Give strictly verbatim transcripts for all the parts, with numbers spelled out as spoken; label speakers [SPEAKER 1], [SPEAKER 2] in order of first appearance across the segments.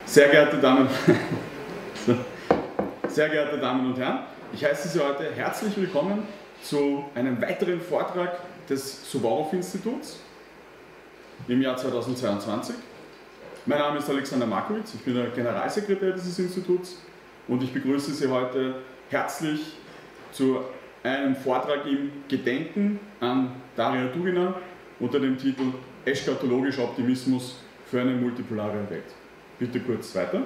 [SPEAKER 1] Sehr geehrte Damen, sehr geehrte Damen und Herren, ich heiße Sie heute herzlich willkommen zu einem weiteren Vortrag des Suvorov-Instituts im Jahr zweitausendzweiundzwanzig. Mein Name ist Alexander Markowitz, ich bin der Generalsekretär dieses Instituts und ich begrüße Sie heute herzlich zu einem Vortrag im Gedenken an Daria Dugina unter dem Titel Eschatologischer Optimismus für eine multipolare Welt. Bitte kurz weiter.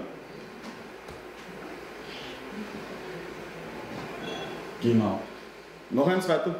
[SPEAKER 1] Genau. Noch eins weiter.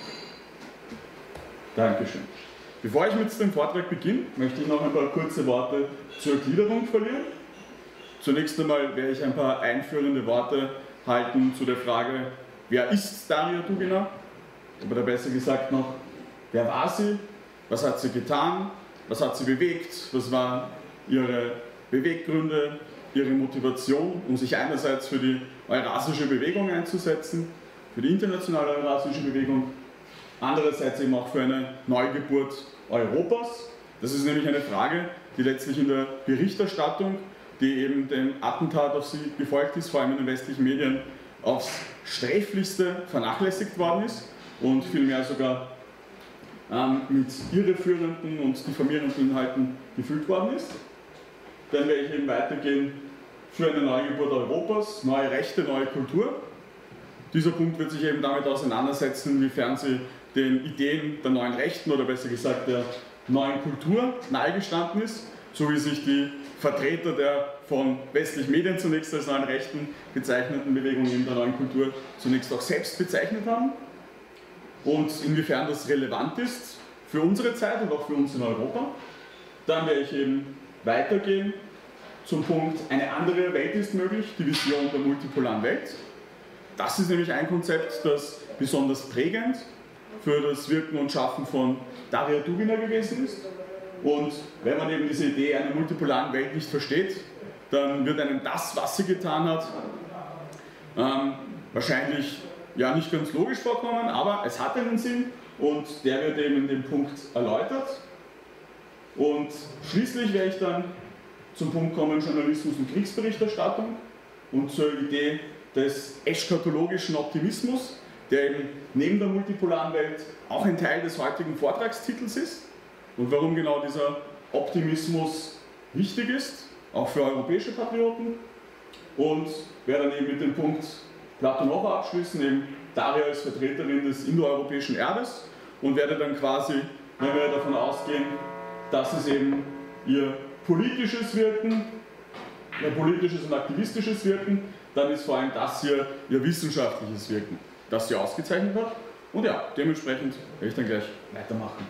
[SPEAKER 1] Dankeschön. Bevor ich mit dem Vortrag beginne, möchte ich noch ein paar kurze Worte zur Gliederung verlieren. Zunächst einmal werde ich ein paar einführende Worte halten zu der Frage, wer ist Daria Dugina? Oder besser gesagt noch, wer war sie? Was hat sie getan? Was hat sie bewegt? Was waren ihre Beweggründe, ihre Motivation, um sich einerseits für die eurasische Bewegung einzusetzen, für die internationale eurasische Bewegung, andererseits eben auch für eine Neugeburt Europas. Das ist nämlich eine Frage, die letztlich in der Berichterstattung, die eben dem Attentat auf sie gefolgt ist, vor allem in den westlichen Medien, aufs Sträflichste vernachlässigt worden ist und vielmehr sogar ähm, mit irreführenden und diffamierenden Inhalten gefüllt worden ist. Dann werde ich eben weitergehen für eine Neugeburt Europas, neue Rechte, neue Kultur. Dieser Punkt wird sich eben damit auseinandersetzen, inwiefern sie den Ideen der neuen Rechten oder besser gesagt der neuen Kultur nahegestanden ist, so wie sich die Vertreter der von westlichen Medien zunächst als neuen Rechten bezeichneten Bewegung in der neuen Kultur zunächst auch selbst bezeichnet haben und inwiefern das relevant ist für unsere Zeit und auch für uns in Europa. Dann werde ich eben weitergehen zum Punkt, eine andere Welt ist möglich, die Vision der multipolaren Welt. Das ist nämlich ein Konzept, das besonders prägend für das Wirken und Schaffen von Daria Dugina gewesen ist. Und wenn man eben diese Idee einer multipolaren Welt nicht versteht, dann wird einem das, was sie getan hat, ähm, wahrscheinlich ja, nicht ganz logisch vorkommen, aber es hat einen Sinn und der wird eben in dem Punkt erläutert. Und schließlich werde ich dann zum Punkt kommen, Journalismus und Kriegsberichterstattung und zur Idee des eschatologischen Optimismus, der eben neben der multipolaren Welt auch ein Teil des heutigen Vortragstitels ist und warum genau dieser Optimismus wichtig ist, auch für europäische Patrioten. Und werde dann eben mit dem Punkt Platonova abschließen, eben Daria als Vertreterin des indoeuropäischen Erbes und werde dann quasi, wenn wir davon ausgehen, das ist eben ihr politisches Wirken, ihr politisches und aktivistisches Wirken, dann ist vor allem das hier ihr wissenschaftliches Wirken, das sie ausgezeichnet hat. Und ja, dementsprechend werde ich dann gleich weitermachen.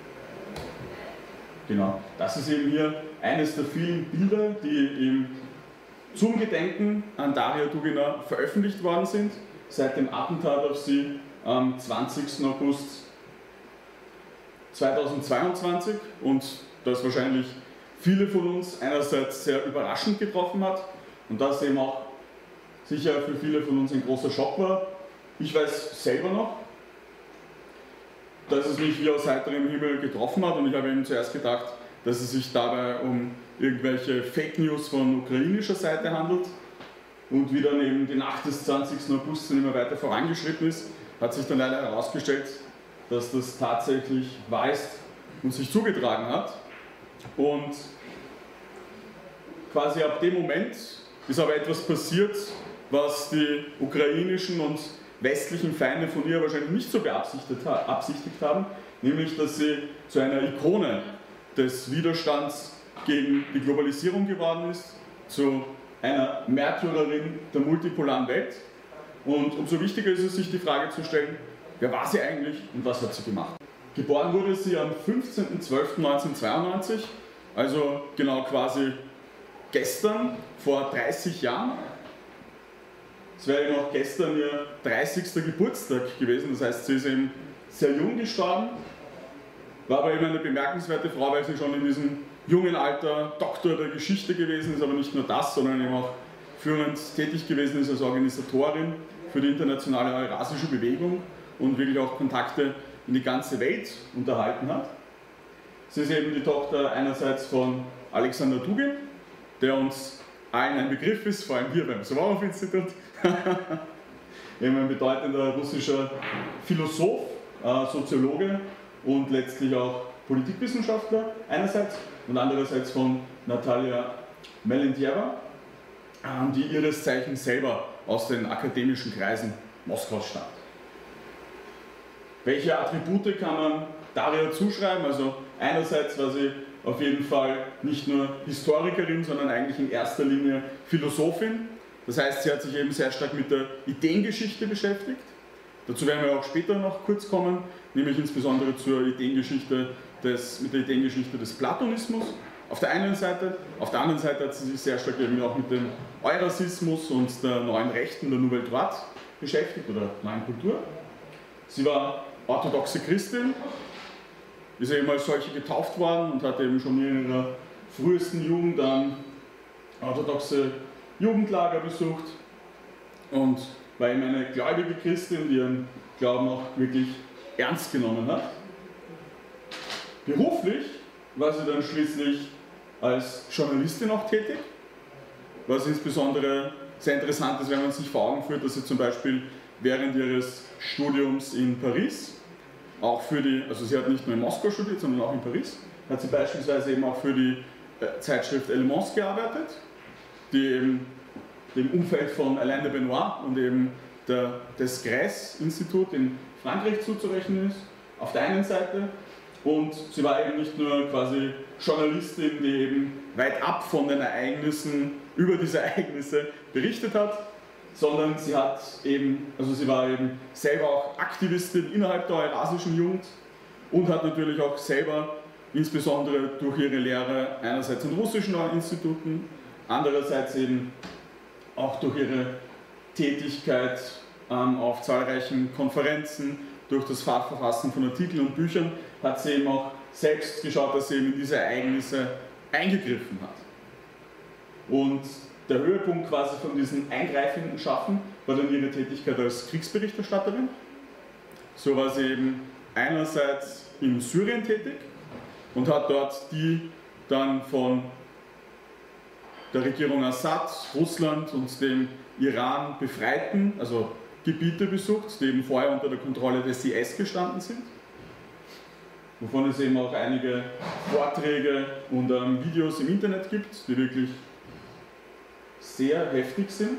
[SPEAKER 1] Genau, das ist eben hier eines der vielen Bilder, die im, zum Gedenken an Daria Dugina veröffentlicht worden sind, seit dem Attentat auf sie am zwanzigsten August zweitausendzweiundzwanzig und das wahrscheinlich viele von uns einerseits sehr überraschend getroffen hat und das eben auch sicher für viele von uns ein großer Schock war. Ich weiß selber noch, dass es mich wie aus heiterem Himmel getroffen hat und ich habe eben zuerst gedacht, dass es sich dabei um irgendwelche Fake News von ukrainischer Seite handelt und wie dann eben die Nacht des zwanzigsten August immer weiter vorangeschritten ist, hat sich dann leider herausgestellt, dass das tatsächlich wahr ist und sich zugetragen hat. Und quasi ab dem Moment ist aber etwas passiert, was die ukrainischen und westlichen Feinde von ihr wahrscheinlich nicht so beabsichtigt haben, nämlich dass sie zu einer Ikone des Widerstands gegen die Globalisierung geworden ist, zu einer Märtyrerin der multipolaren Welt. Und umso wichtiger ist es, sich die Frage zu stellen, wer war sie eigentlich und was hat sie gemacht? Geboren wurde sie am fünfzehnten zwölften neunzehnhundertzweiundneunzig, also genau quasi gestern, vor dreißig Jahren. Es wäre ja noch gestern ihr dreißigster Geburtstag gewesen, das heißt, sie ist eben sehr jung gestorben, war aber eben eine bemerkenswerte Frau, weil sie schon in diesem jungen Alter Doktor der Geschichte gewesen ist, aber nicht nur das, sondern eben auch führend tätig gewesen ist als Organisatorin für die internationale eurasische Bewegung und wirklich auch Kontakte in die ganze Welt unterhalten hat. Sie ist eben die Tochter einerseits von Alexander Dugin, der uns allen ein Begriff ist, vor allem hier beim Suvorov-Institut. Eben ein bedeutender russischer Philosoph, äh, Soziologe und letztlich auch Politikwissenschaftler einerseits und andererseits von Natalia Melentjewa, äh, die ihres Zeichens selber aus den akademischen Kreisen Moskaus stammt. Welche Attribute kann man Daria zuschreiben? Also einerseits war sie auf jeden Fall nicht nur Historikerin, sondern eigentlich in erster Linie Philosophin. Das heißt, sie hat sich eben sehr stark mit der Ideengeschichte beschäftigt. Dazu werden wir auch später noch kurz kommen, nämlich insbesondere zur Ideengeschichte des, mit der Ideengeschichte des Platonismus. Auf der einen Seite, auf der anderen Seite hat sie sich sehr stark eben auch mit dem Eurasismus und der neuen Rechten, der Nouvelle Droite beschäftigt oder neuen Kultur. Sie war orthodoxe Christin, ist eben als solche getauft worden und hat eben schon in ihrer frühesten Jugend dann orthodoxe Jugendlager besucht und war eben eine gläubige Christin, die ihren Glauben auch wirklich ernst genommen hat. Beruflich war sie dann schließlich als Journalistin auch tätig, was insbesondere sehr interessant ist, wenn man sich vor Augen führt, dass sie zum Beispiel während ihres Studiums in Paris, auch für die, also sie hat nicht nur in Moskau studiert, sondern auch in Paris, hat sie beispielsweise eben auch für die Zeitschrift Elements gearbeitet, die eben dem Umfeld von Alain de Benoit und eben der, des Grèce-Institut in Frankreich zuzurechnen ist, auf der einen Seite. Und sie war eben nicht nur quasi Journalistin, die eben weit ab von den Ereignissen, über diese Ereignisse berichtet hat, sondern sie hat eben, also sie war eben selber auch Aktivistin innerhalb der eurasischen Jugend und hat natürlich auch selber, insbesondere durch ihre Lehre einerseits in russischen Instituten, andererseits eben auch durch ihre Tätigkeit ähm, auf zahlreichen Konferenzen, durch das Fachverfassen von Artikeln und Büchern, hat sie eben auch selbst geschaut, dass sie eben in diese Ereignisse eingegriffen hat. Und der Höhepunkt quasi von diesem eingreifenden Schaffen war dann ihre Tätigkeit als Kriegsberichterstatterin. So war sie eben einerseits in Syrien tätig und hat dort die dann von der Regierung Assad, Russland und dem Iran befreiten, also Gebiete besucht, die eben vorher unter der Kontrolle des I S gestanden sind, wovon es eben auch einige Vorträge und ähm, Videos im Internet gibt, die wirklich sehr heftig sind.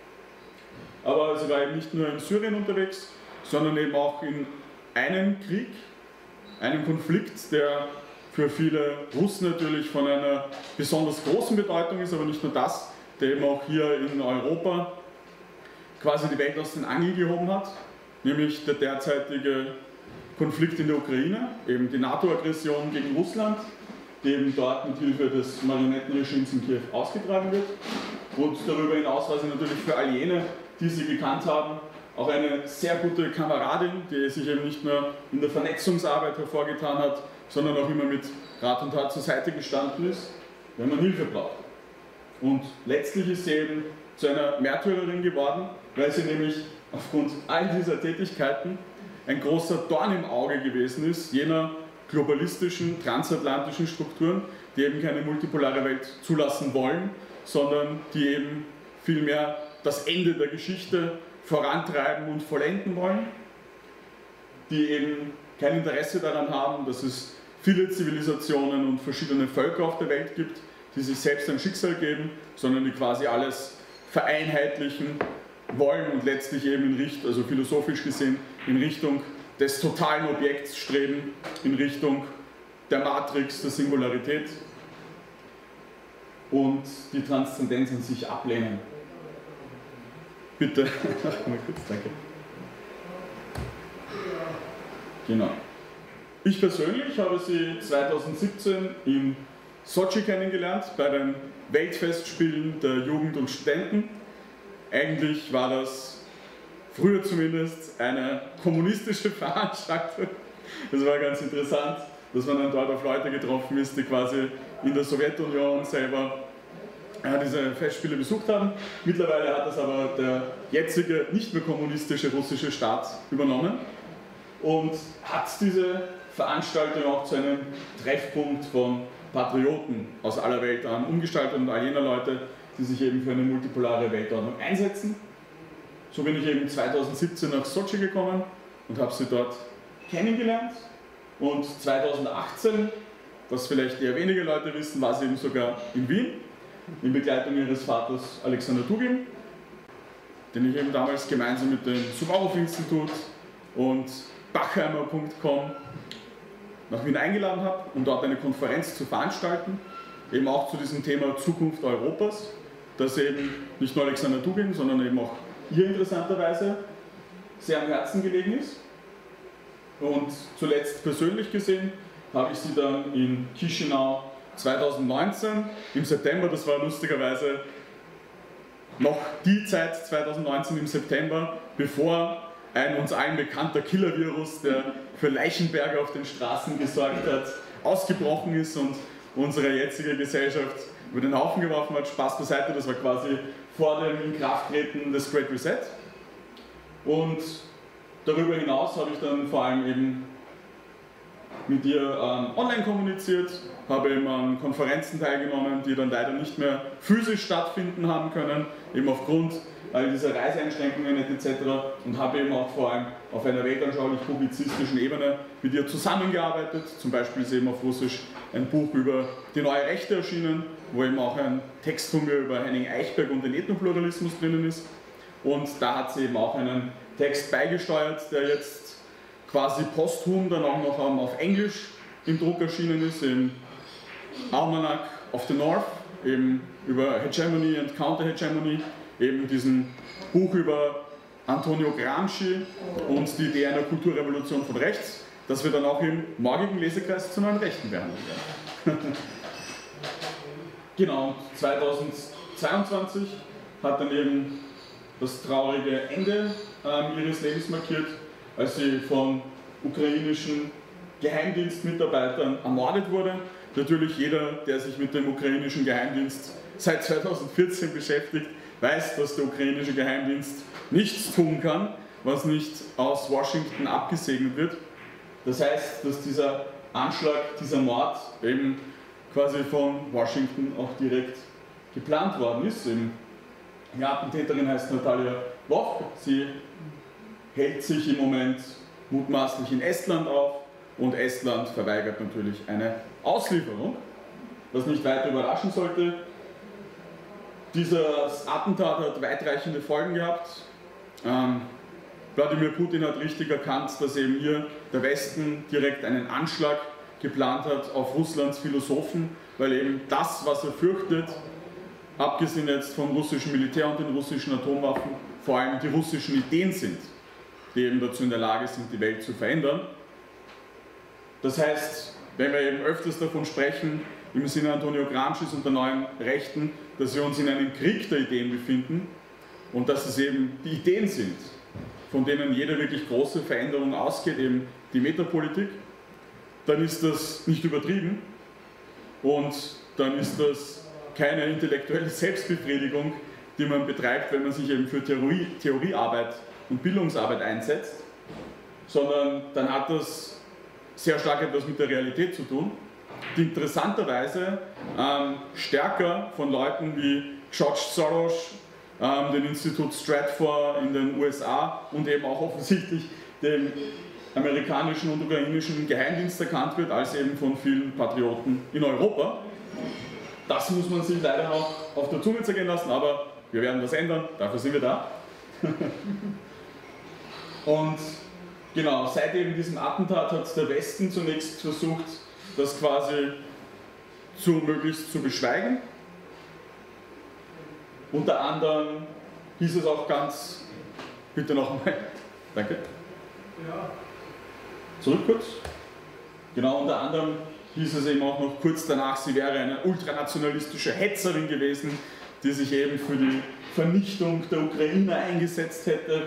[SPEAKER 1] Aber sie war eben nicht nur in Syrien unterwegs, sondern eben auch in einem Krieg, einem Konflikt, der für viele Russen natürlich von einer besonders großen Bedeutung ist, aber nicht nur das, der eben auch hier in Europa quasi die Welt aus den Angeln gehoben hat, nämlich der derzeitige Konflikt in der Ukraine, eben die NATO-Aggression gegen Russland, die eben dort mit Hilfe des Marionettenregimes in Kiew ausgetragen wird. Und darüber hinaus war sie natürlich für all jene, die sie gekannt haben, auch eine sehr gute Kameradin, die sich eben nicht nur in der Vernetzungsarbeit hervorgetan hat, sondern auch immer mit Rat und Tat zur Seite gestanden ist, wenn man Hilfe braucht. Und letztlich ist sie eben zu einer Märtyrerin geworden, weil sie nämlich aufgrund all dieser Tätigkeiten ein großer Dorn im Auge gewesen ist, jener globalistischen, transatlantischen Strukturen, die eben keine multipolare Welt zulassen wollen, sondern die eben vielmehr das Ende der Geschichte vorantreiben und vollenden wollen, die eben kein Interesse daran haben, dass es viele Zivilisationen und verschiedene Völker auf der Welt gibt, die sich selbst ein Schicksal geben, sondern die quasi alles vereinheitlichen wollen und letztlich eben in Richtung, also philosophisch gesehen, in Richtung des totalen Objekts streben, in Richtung der Matrix, der Singularität und die Transzendenz an sich ablehnen. Bitte, mal kurz, danke. Genau. Ich persönlich habe sie zweitausendsiebzehn in Sotschi kennengelernt, bei den Weltfestspielen der Jugend und Studenten. Eigentlich war das früher zumindest eine kommunistische Veranstaltung. Das war ganz interessant, dass man dann dort auf Leute getroffen ist, die quasi in der Sowjetunion selber ja, diese Festspiele besucht haben. Mittlerweile hat das aber der jetzige, nicht mehr kommunistische russische Staat übernommen und hat diese Veranstaltung auch zu einem Treffpunkt von Patrioten aus aller Welt an umgestaltet und all jener Leute, die sich eben für eine multipolare Weltordnung einsetzen. So bin ich eben zweitausendsiebzehn nach Sochi gekommen und habe sie dort kennengelernt. Und zweitausendachtzehn, was vielleicht eher wenige Leute wissen, war sie eben sogar in Wien, in Begleitung ihres Vaters Alexander Dugin, den ich eben damals gemeinsam mit dem Suvorov-Institut und Bachheimer Punkt com nach Wien eingeladen habe, um dort eine Konferenz zu veranstalten, eben auch zu diesem Thema Zukunft Europas, das eben nicht nur Alexander Dugin, sondern eben auch ihr interessanterweise sehr am Herzen gelegen ist. Und zuletzt persönlich gesehen habe ich sie dann in Chișinău zweitausendneunzehn im September, das war lustigerweise noch die Zeit zweitausendneunzehn im September, bevor ein uns allen bekannter Killer-Virus, der für Leichenberge auf den Straßen gesorgt hat, ausgebrochen ist und unsere jetzige Gesellschaft über den Haufen geworfen hat. Spaß beiseite, das war quasi vor dem Inkrafttreten des Great Reset. Und darüber hinaus habe ich dann vor allem eben mit ihr ähm, online kommuniziert, habe eben an Konferenzen teilgenommen, die dann leider nicht mehr physisch stattfinden haben können, eben aufgrund all dieser Reiseeinschränkungen et cetera. Und habe eben auch vor allem auf einer weltanschaulich-publizistischen Ebene mit ihr zusammengearbeitet. Zum Beispiel ist eben auf Russisch ein Buch über die neue Rechte erschienen, wo eben auch ein Text von mir über Henning Eichberg und den Ethnopluralismus drinnen ist. Und da hat sie eben auch einen Text beigesteuert, der jetzt quasi posthum dann auch noch auf Englisch im Druck erschienen ist, im Almanac of the North, eben über Hegemony and Counter-Hegemony, eben diesem Buch über Antonio Gramsci und die Idee einer Kulturrevolution von rechts, das wir dann auch im morgigen Lesekreis zu neuen Rechten behandeln werden. Genau, zweitausendzweiundzwanzig hat dann eben das traurige Ende äh, ihres Lebens markiert, als sie von ukrainischen Geheimdienstmitarbeitern ermordet wurde. Natürlich jeder, der sich mit dem ukrainischen Geheimdienst seit zweitausendvierzehn beschäftigt, weiß, dass der ukrainische Geheimdienst nichts tun kann, was nicht aus Washington abgesegnet wird. Das heißt, dass dieser Anschlag, dieser Mord eben quasi von Washington auch direkt geplant worden ist. Die Attentäterin heißt Natalia Vovk, sie hält sich im Moment mutmaßlich in Estland auf und Estland verweigert natürlich eine Auslieferung, was nicht weiter überraschen sollte. Dieses Attentat hat weitreichende Folgen gehabt. Ähm, Wladimir Putin hat richtig erkannt, dass eben hier der Westen direkt einen Anschlag geplant hat auf Russlands Philosophen, weil eben das, was er fürchtet, abgesehen jetzt vom russischen Militär und den russischen Atomwaffen, vor allem die russischen Ideen sind, die eben dazu in der Lage sind, die Welt zu verändern. Das heißt, wenn wir eben öfters davon sprechen, im Sinne Antonio Gramscis und der neuen Rechten, dass wir uns in einem Krieg der Ideen befinden und dass es eben die Ideen sind, von denen jede wirklich große Veränderung ausgeht, eben die Metapolitik, dann ist das nicht übertrieben und dann ist das keine intellektuelle Selbstbefriedigung, die man betreibt, wenn man sich eben für Theorie, Theoriearbeit und Bildungsarbeit einsetzt, sondern dann hat das sehr stark etwas mit der Realität zu tun, die interessanterweise ähm, stärker von Leuten wie George Soros, ähm, dem Institut Stratfor in den U S A und eben auch offensichtlich dem amerikanischen und ukrainischen Geheimdienst erkannt wird, als eben von vielen Patrioten in Europa. Das muss man sich leider noch auf der Zunge zergehen lassen, aber wir werden das ändern, dafür sind wir da. Und genau, seit eben diesem Attentat hat der Westen zunächst versucht, das quasi zu, möglichst zu beschweigen. Unter anderem hieß es auch ganz, bitte nochmal, danke. Ja. Zurück kurz. Genau, unter anderem hieß es eben auch noch kurz danach, sie wäre eine ultranationalistische Hetzerin gewesen, die sich eben für die Vernichtung der Ukraine eingesetzt hätte.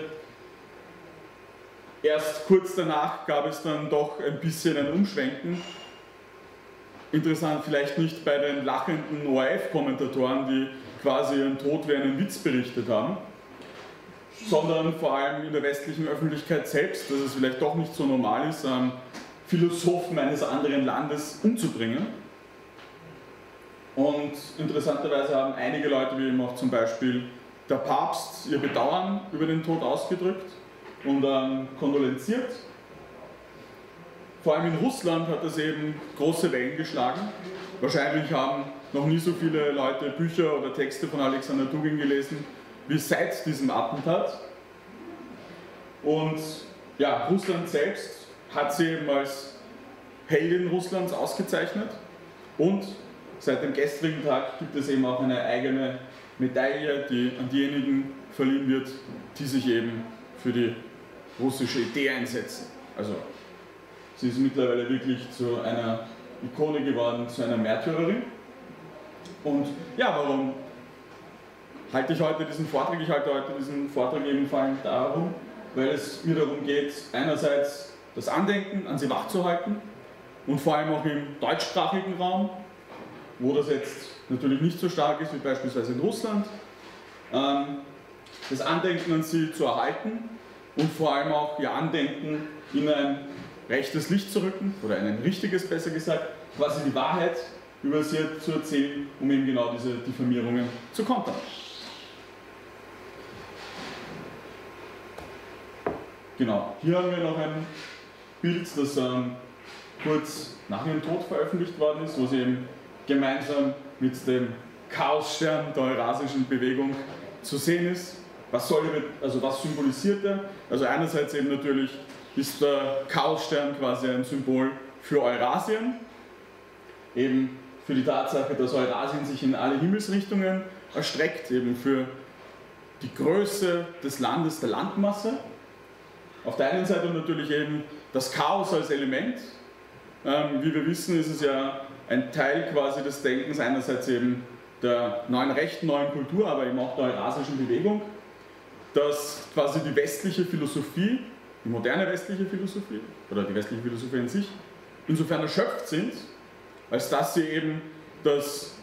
[SPEAKER 1] Erst kurz danach gab es dann doch ein bisschen ein Umschwenken. Interessant vielleicht nicht bei den lachenden O R F-Kommentatoren, die quasi ihren Tod wie einen Witz berichtet haben, sondern vor allem in der westlichen Öffentlichkeit selbst, dass es vielleicht doch nicht so normal ist, ähm, Philosophen eines anderen Landes umzubringen. Und interessanterweise haben einige Leute, wie eben auch zum Beispiel der Papst, ihr Bedauern über den Tod ausgedrückt und ähm, kondolenziert. Vor allem in Russland hat das eben große Wellen geschlagen. Wahrscheinlich haben noch nie so viele Leute Bücher oder Texte von Alexander Dugin gelesen wie seit diesem Attentat. Und ja, Russland selbst hat sie eben als Heldin Russlands ausgezeichnet. Und seit dem gestrigen Tag gibt es eben auch eine eigene Medaille, die an diejenigen verliehen wird, die sich eben für die russische Idee einsetzen. Also sie ist mittlerweile wirklich zu einer Ikone geworden, zu einer Märtyrerin. Und ja, warum halte ich heute diesen Vortrag? Ich halte heute diesen Vortrag eben vor allem darum, weil es mir darum geht, einerseits das Andenken an sie wachzuhalten und vor allem auch im deutschsprachigen Raum, wo das jetzt natürlich nicht so stark ist wie beispielsweise in Russland, das Andenken an sie zu erhalten und vor allem auch ihr Andenken in ein rechtes Licht zu rücken, oder ein richtiges besser gesagt, quasi die Wahrheit über sie zu erzählen, um eben genau diese Diffamierungen zu kontern. Genau, hier haben wir noch ein Bild, das ähm, kurz nach ihrem Tod veröffentlicht worden ist, wo sie eben gemeinsam mit dem Chaosstern der Eurasischen Bewegung zu sehen ist. Was soll er, also was symbolisiert er? Also einerseits eben natürlich ist der Chaosstern quasi ein Symbol für Eurasien, eben für die Tatsache, dass Eurasien sich in alle Himmelsrichtungen erstreckt, eben für die Größe des Landes, der Landmasse. Auf der einen Seite natürlich eben das Chaos als Element. Ähm, wie wir wissen, ist es ja ein Teil quasi des Denkens, einerseits eben der neuen Rechten, neuen Kultur, aber eben auch der Eurasischen Bewegung, dass quasi die westliche Philosophie, die moderne westliche Philosophie oder die westliche Philosophie in sich, insofern erschöpft sind, als dass sie eben das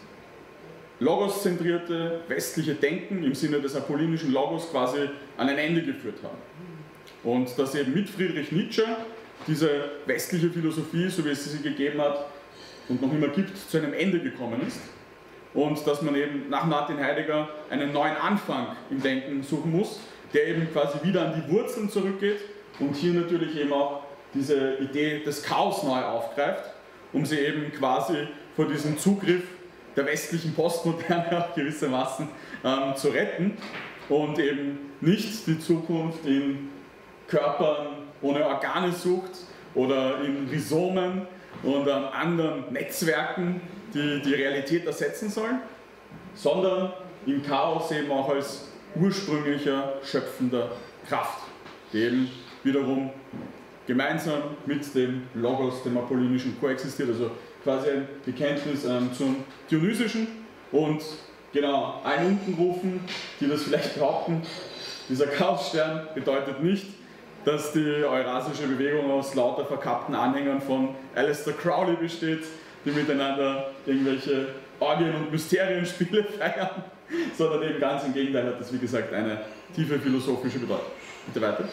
[SPEAKER 1] logoszentrierte westliche Denken im Sinne des apollinischen Logos quasi an ein Ende geführt haben. Und dass eben mit Friedrich Nietzsche diese westliche Philosophie, so wie es sie gegeben hat und noch immer gibt, zu einem Ende gekommen ist. Und dass man eben nach Martin Heidegger einen neuen Anfang im Denken suchen muss, der eben quasi wieder an die Wurzeln zurückgeht und hier natürlich eben auch diese Idee des Chaos neu aufgreift, um sie eben quasi vor diesem Zugriff der westlichen Postmoderne auch gewissermaßen ähm, zu retten und eben nicht die Zukunft in Körpern ohne Organe sucht oder in Rhizomen und an anderen Netzwerken, die die Realität ersetzen sollen, sondern im Chaos eben auch als ursprünglicher, schöpfender Kraft, die eben wiederum gemeinsam mit dem Logos, dem Apollinischen, koexistiert, also quasi ein Bekenntnis ähm, zum Dionysischen und genau, allen unten rufen, die das vielleicht behaupten, dieser Chaosstern bedeutet nicht, dass die Eurasische Bewegung aus lauter verkappten Anhängern von Aleister Crowley besteht, die miteinander irgendwelche Orgien und Mysterienspiele feiern, sondern eben ganz im Gegenteil hat das, wie gesagt, eine tiefe philosophische Bedeutung. Bitte weiter.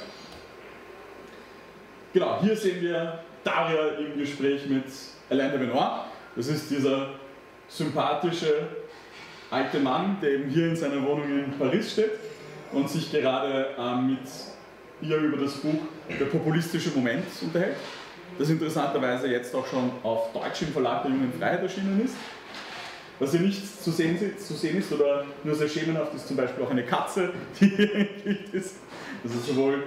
[SPEAKER 1] Genau, hier sehen wir Daria im Gespräch mit Alain de Benoit. Das ist dieser sympathische alte Mann, der eben hier in seiner Wohnung in Paris steht und sich gerade ähm, mit ihr über das Buch Der populistische Moment unterhält, das interessanterweise jetzt auch schon auf Deutsch im Verlag der Jungen Freiheit erschienen ist. Was hier nicht zu sehen, zu sehen ist oder nur sehr schemenhaft ist, zum Beispiel auch eine Katze, die hier im Bild ist. Also sowohl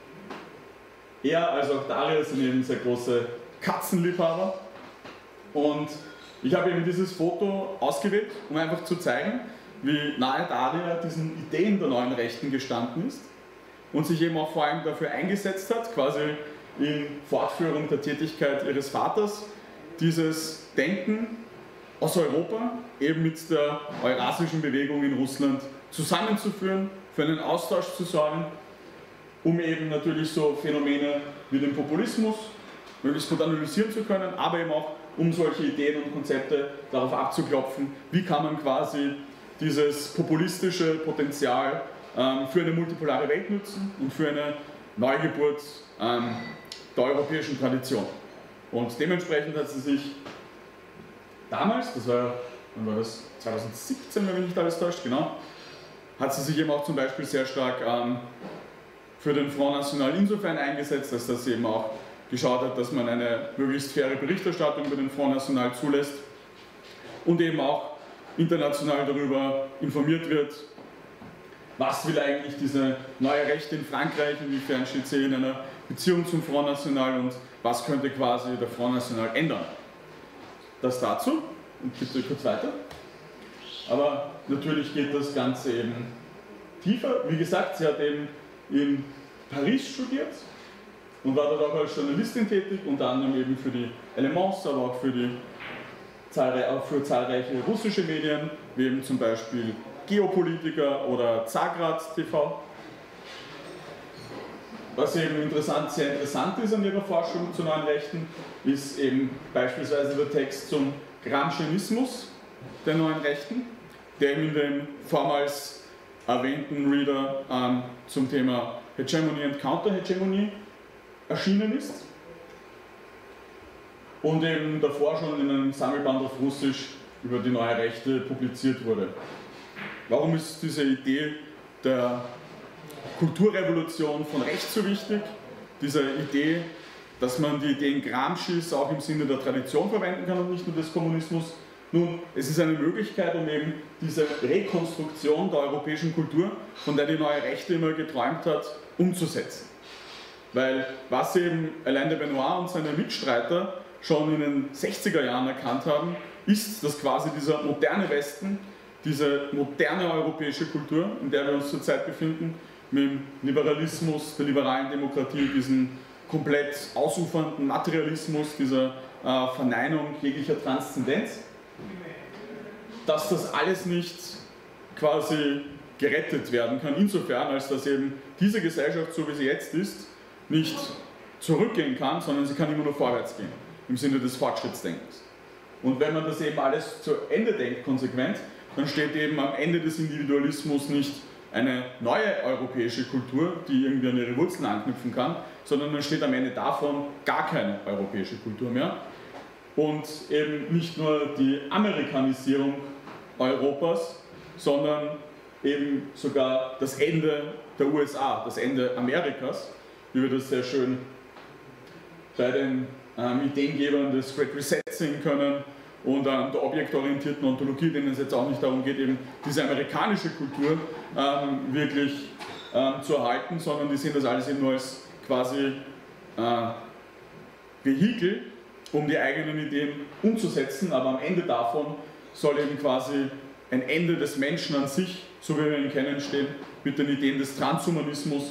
[SPEAKER 1] er als auch Daria sind eben sehr große Katzenliebhaber. Und ich habe eben dieses Foto ausgewählt, um einfach zu zeigen, wie nahe Daria diesen Ideen der neuen Rechten gestanden ist und sich eben auch vor allem dafür eingesetzt hat, quasi in Fortführung der Tätigkeit ihres Vaters, dieses Denken aus Europa eben mit der Eurasischen Bewegung in Russland zusammenzuführen, für einen Austausch zu sorgen, um eben natürlich so Phänomene wie den Populismus möglichst gut analysieren zu können, aber eben auch um solche Ideen und Konzepte darauf abzuklopfen, wie kann man quasi dieses populistische Potenzial ähm, für eine multipolare Welt nutzen und für eine Neugeburt ähm, der europäischen Tradition. Und dementsprechend hat sie sich damals, das war wann war das? zweitausendsiebzehn, wenn mich nicht alles täuscht, genau, hat sie sich eben auch zum Beispiel sehr stark ähm, für den Front National insofern eingesetzt, dass das eben auch geschaut hat, dass man eine möglichst faire Berichterstattung über den Front National zulässt und eben auch international darüber informiert wird, was will eigentlich diese neue Rechte in Frankreich, inwiefern steht sie in einer Beziehung zum Front National und was könnte quasi der Front National ändern. Das dazu, und bitte kurz weiter. Aber natürlich geht das Ganze eben tiefer. Wie gesagt, sie hat eben in Paris studiert und war dort auch als Journalistin tätig, unter anderem eben für die Elements, aber auch für, die, auch für zahlreiche russische Medien, wie eben zum Beispiel Geopolitiker oder Zagrad T V. Was eben interessant, sehr interessant ist an ihrer Forschung zu neuen Rechten, ist eben beispielsweise der Text zum Gramscianismus der neuen Rechten, der eben in dem vormals erwähnten Reader ähm, zum Thema Hegemony und Counterhegemonie erschienen ist und eben davor schon in einem Sammelband auf Russisch über die neue Rechte publiziert wurde. Warum ist diese Idee der Kulturrevolution von rechts so wichtig? Diese Idee, dass man die Ideen Gramscis auch im Sinne der Tradition verwenden kann und nicht nur des Kommunismus. Nun, es ist eine Möglichkeit, um eben diese Rekonstruktion der europäischen Kultur, von der die neue Rechte immer geträumt hat, umzusetzen. Weil was eben Alain de Benoit und seine Mitstreiter schon in den sechziger Jahren erkannt haben, ist, dass quasi dieser moderne Westen, diese moderne europäische Kultur, in der wir uns zurzeit befinden, mit dem Liberalismus, der liberalen Demokratie, diesem komplett ausufernden Materialismus, dieser äh, Verneinung jeglicher Transzendenz, dass das alles nicht quasi gerettet werden kann, insofern, als dass eben diese Gesellschaft, so wie sie jetzt ist, nicht zurückgehen kann, sondern sie kann immer nur vorwärts gehen, im Sinne des Fortschrittsdenkens. Und wenn man das eben alles zu Ende denkt, konsequent, dann steht eben am Ende des Individualismus nicht eine neue europäische Kultur, die irgendwie an ihre Wurzeln anknüpfen kann, sondern dann steht am Ende davon gar keine europäische Kultur mehr. Und eben nicht nur die Amerikanisierung Europas, sondern eben sogar das Ende der U S A, das Ende Amerikas, wie wir das sehr schön bei den ähm, Ideengebern des Great Reset sehen können und an der objektorientierten Ontologie, denen es jetzt auch nicht darum geht, eben diese amerikanische Kultur ähm, wirklich ähm, zu erhalten, sondern die sehen das alles eben nur als quasi äh, Vehikel, um die eigenen Ideen umzusetzen, aber am Ende davon soll eben quasi ein Ende des Menschen an sich, so wie wir ihn kennen, stehen, mit den Ideen des Transhumanismus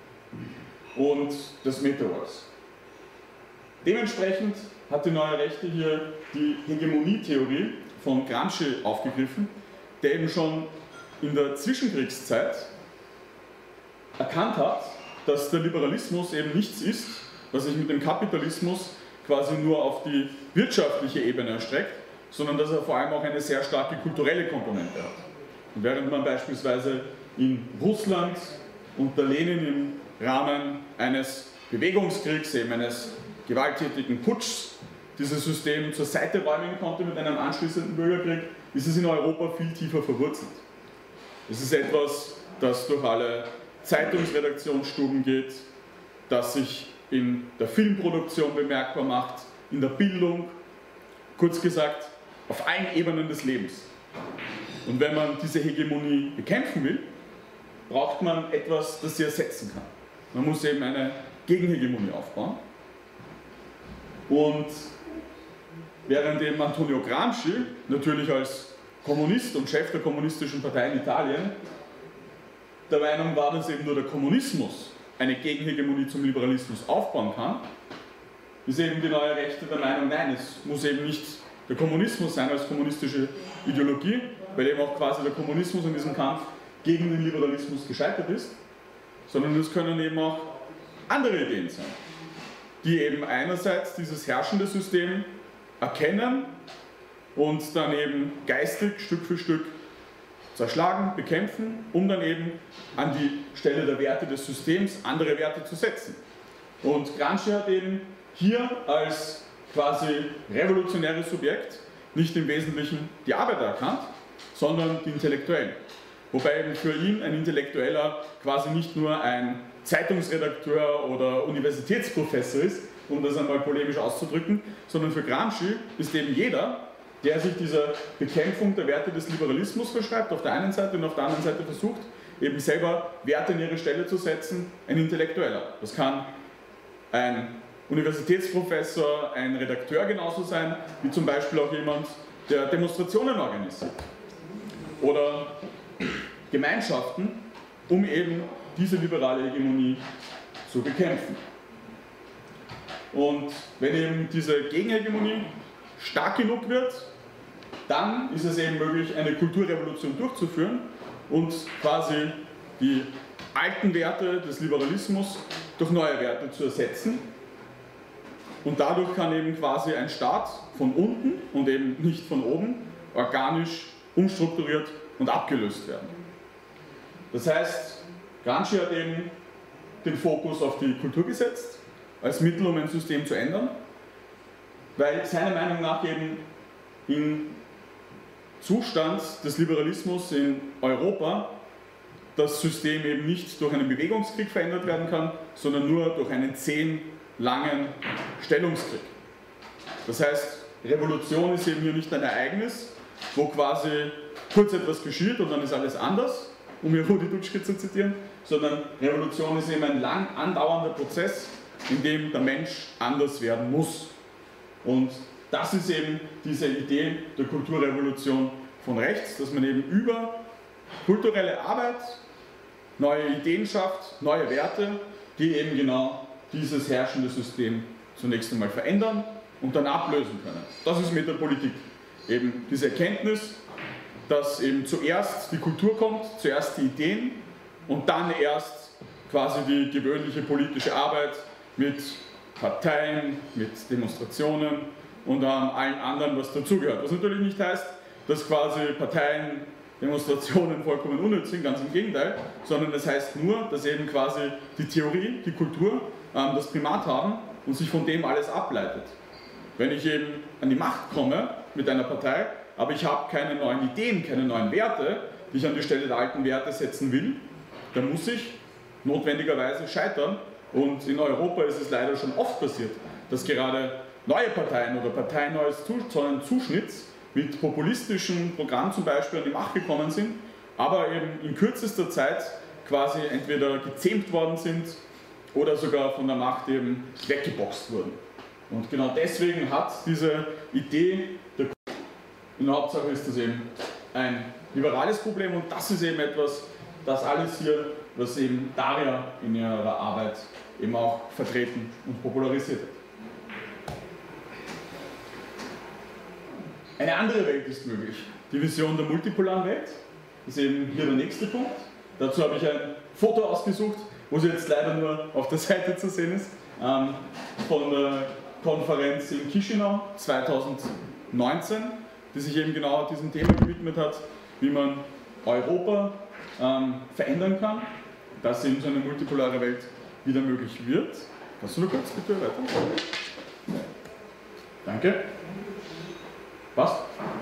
[SPEAKER 1] und des Metaverse. Dementsprechend hat die neue Rechte hier die Hegemonietheorie von Gramsci aufgegriffen, der eben schon in der Zwischenkriegszeit erkannt hat, dass der Liberalismus eben nichts ist, was sich mit dem Kapitalismus quasi nur auf die wirtschaftliche Ebene erstreckt, sondern dass er vor allem auch eine sehr starke kulturelle Komponente hat. Und während man beispielsweise in Russland unter Lenin im Rahmen eines Bewegungskriegs, eben eines gewalttätigen Putschs, dieses System zur Seite räumen konnte mit einem anschließenden Bürgerkrieg, ist es in Europa viel tiefer verwurzelt. Es ist etwas, das durch alle Zeitungsredaktionsstuben geht, das sich in der Filmproduktion bemerkbar macht, in der Bildung, kurz gesagt, auf allen Ebenen des Lebens. Und wenn man diese Hegemonie bekämpfen will, braucht man etwas, das sie ersetzen kann. Man muss eben eine Gegenhegemonie aufbauen. Und während eben Antonio Gramsci, natürlich als Kommunist und Chef der kommunistischen Partei in Italien, der Meinung war, dass eben nur der Kommunismus eine Gegenhegemonie zum Liberalismus aufbauen kann, ist eben die neue Rechte der Meinung, nein, es muss eben nicht der Kommunismus sein als kommunistische Ideologie, weil eben auch quasi der Kommunismus in diesem Kampf gegen den Liberalismus gescheitert ist, sondern es können eben auch andere Ideen sein, die eben einerseits dieses herrschende System erkennen und dann eben geistig Stück für Stück zerschlagen, bekämpfen, um dann eben an die Stelle der Werte des Systems andere Werte zu setzen. Und Gramsci hat eben hier als quasi revolutionäres Subjekt nicht im Wesentlichen die Arbeiter erkannt, sondern die Intellektuellen. Wobei eben für ihn ein Intellektueller quasi nicht nur ein Zeitungsredakteur oder Universitätsprofessor ist, um das einmal polemisch auszudrücken, sondern für Gramsci ist eben jeder, der sich dieser Bekämpfung der Werte des Liberalismus verschreibt, auf der einen Seite und auf der anderen Seite versucht, eben selber Werte in ihre Stelle zu setzen, ein Intellektueller. Das kann ein Universitätsprofessor, ein Redakteur genauso sein, wie zum Beispiel auch jemand, der Demonstrationen organisiert. Oder Gemeinschaften, um eben diese liberale Hegemonie zu bekämpfen. Und wenn eben diese Gegenhegemonie stark genug wird, dann ist es eben möglich, eine Kulturrevolution durchzuführen und quasi die alten Werte des Liberalismus durch neue Werte zu ersetzen. Und dadurch kann eben quasi ein Staat von unten und eben nicht von oben organisch umstrukturiert und abgelöst werden. Das heißt, Gramsci hat eben den Fokus auf die Kultur gesetzt, als Mittel, um ein System zu ändern, weil seiner Meinung nach eben im Zustand des Liberalismus in Europa das System eben nicht durch einen Bewegungskrieg verändert werden kann, sondern nur durch einen zehn langen Stellungskrieg. Das heißt, Revolution ist eben hier nicht ein Ereignis, wo quasi kurz etwas geschieht und dann ist alles anders, um hier Rudi Dutschke zu zitieren, sondern Revolution ist eben ein lang andauernder Prozess, in dem der Mensch anders werden muss. Und das ist eben diese Idee der Kulturrevolution von rechts, dass man eben über kulturelle Arbeit neue Ideen schafft, neue Werte, die eben genau dieses herrschende System zunächst einmal verändern und dann ablösen können. Das ist mit der Politik eben diese Erkenntnis, dass eben zuerst die Kultur kommt, zuerst die Ideen und dann erst quasi die gewöhnliche politische Arbeit mit Parteien, mit Demonstrationen und an allen anderen, was dazugehört. Was natürlich nicht heißt, dass quasi Parteien, Demonstrationen vollkommen unnütz sind, ganz im Gegenteil, sondern das heißt nur, dass eben quasi die Theorie, die Kultur ähm, das Primat haben und sich von dem alles ableitet. Wenn ich eben an die Macht komme mit einer Partei, aber ich habe keine neuen Ideen, keine neuen Werte, die ich an die Stelle der alten Werte setzen will, dann muss ich notwendigerweise scheitern. Und in Europa ist es leider schon oft passiert, dass gerade neue Parteien oder Parteien neues Zuschnitts mit populistischen Programmen zum Beispiel an die Macht gekommen sind, aber eben in kürzester Zeit quasi entweder gezähmt worden sind oder sogar von der Macht eben weggeboxt wurden. Und genau deswegen hat diese Idee, der in der Hauptsache ist das eben ein liberales Problem und das ist eben etwas, das alles hier, was eben Daria in ihrer Arbeit eben auch vertreten und popularisiert hat. Eine andere Welt ist möglich. Die Vision der multipolaren Welt ist eben hier der nächste Punkt. Dazu habe ich ein Foto ausgesucht, wo sie jetzt leider nur auf der Seite zu sehen ist, ähm, von der Konferenz in Chisinau zweitausendneunzehn, die sich eben genau diesem Thema gewidmet hat, wie man Europa ähm, verändern kann, dass eben so eine multipolare Welt wieder möglich wird. Kannst du nur kurz bitte weiter? Danke. Was?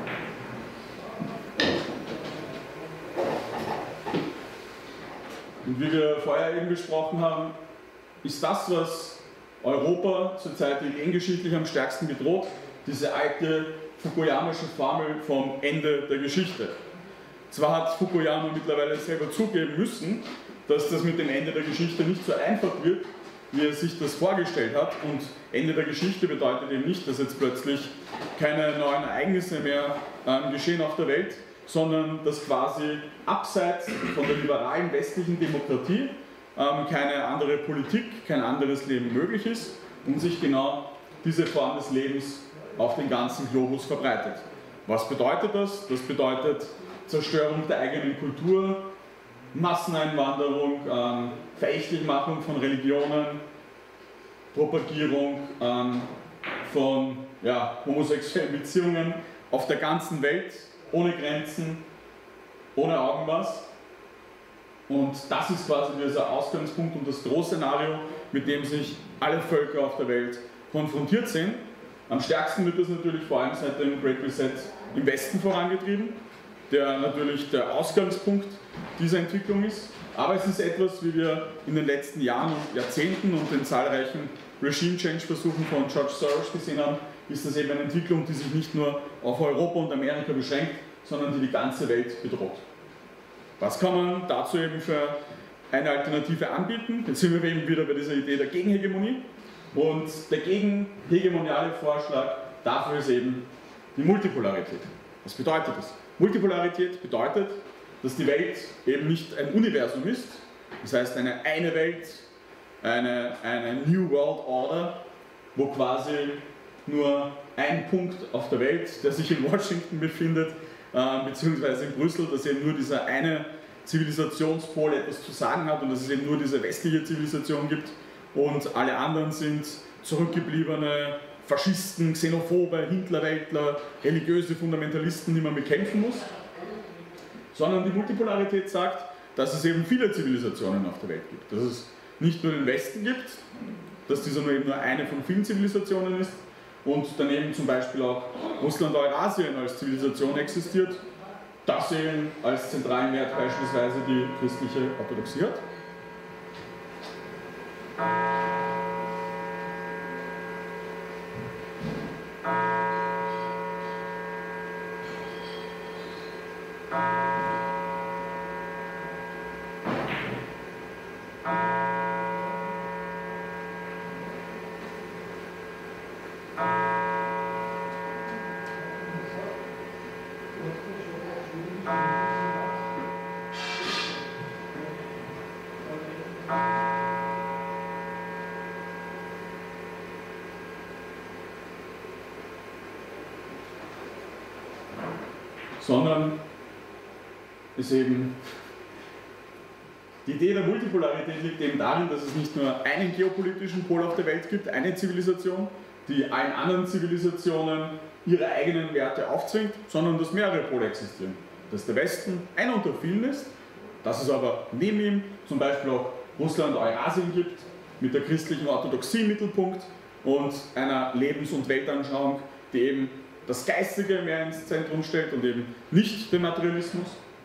[SPEAKER 1] Und wie wir vorher eben besprochen haben, ist das, was Europa zurzeit ideengeschichtlich am stärksten bedroht, diese alte Fukuyamische Formel vom Ende der Geschichte. Zwar hat Fukuyama mittlerweile selber zugeben müssen, dass das mit dem Ende der Geschichte nicht so einfach wird, wie er sich das vorgestellt hat. Und Ende der Geschichte bedeutet eben nicht, dass jetzt plötzlich keine neuen Ereignisse mehr ähm, geschehen auf der Welt, sondern dass quasi abseits von der liberalen westlichen Demokratie ähm, keine andere Politik, kein anderes Leben möglich ist und sich genau diese Form des Lebens auf den ganzen Globus verbreitet. Was bedeutet das? Das bedeutet Zerstörung der eigenen Kultur, Masseneinwanderung, ähm, Verächtlichmachung von Religionen, Propagierung ähm, von ja, homosexuellen Beziehungen auf der ganzen Welt, ohne Grenzen, ohne Augenmaß. Und das ist quasi dieser Ausgangspunkt und das Großszenario, mit dem sich alle Völker auf der Welt konfrontiert sind. Am stärksten wird das natürlich vor allem seit dem Great Reset im Westen vorangetrieben, der natürlich der Ausgangspunkt dieser Entwicklung ist. Aber es ist etwas, wie wir in den letzten Jahren und Jahrzehnten und den zahlreichen Regime-Change-Versuchen von George Soros gesehen haben, ist das eben eine Entwicklung, die sich nicht nur auf Europa und Amerika beschränkt, sondern die die ganze Welt bedroht. Was kann man dazu eben für eine Alternative anbieten? Jetzt sind wir eben wieder bei dieser Idee der Gegenhegemonie. Und der gegenhegemoniale Vorschlag dafür ist eben die Multipolarität. Was bedeutet das? Multipolarität bedeutet, dass die Welt eben nicht ein Universum ist, das heißt eine eine Welt, eine, eine New World Order, wo quasi nur ein Punkt auf der Welt, der sich in Washington befindet, äh, beziehungsweise in Brüssel, dass eben nur dieser eine Zivilisationspol etwas zu sagen hat und dass es eben nur diese westliche Zivilisation gibt und alle anderen sind zurückgebliebene Faschisten, Xenophobe, Hitlerweltler, religiöse Fundamentalisten, die man bekämpfen muss. Sondern die Multipolarität sagt, dass es eben viele Zivilisationen auf der Welt gibt. Dass es nicht nur den Westen gibt, dass dieser nur eben nur eine von vielen Zivilisationen ist und daneben zum Beispiel auch Russland, Eurasien als Zivilisation existiert, das eben als zentralen Wert beispielsweise die christliche Orthodoxie hat. Sondern ist eben die Idee der Multipolarität liegt eben darin, dass es nicht nur einen geopolitischen Pol auf der Welt gibt, eine Zivilisation, die allen anderen Zivilisationen ihre eigenen Werte aufzwingt, sondern dass mehrere Pole existieren. Dass der Westen einer unter vielen ist, dass es aber neben ihm zum Beispiel auch Russland, Eurasien gibt, mit der christlichen Orthodoxie im Mittelpunkt und einer Lebens- und Weltanschauung, die eben das Geistige mehr ins Zentrum stellt und eben nicht den Materialismus.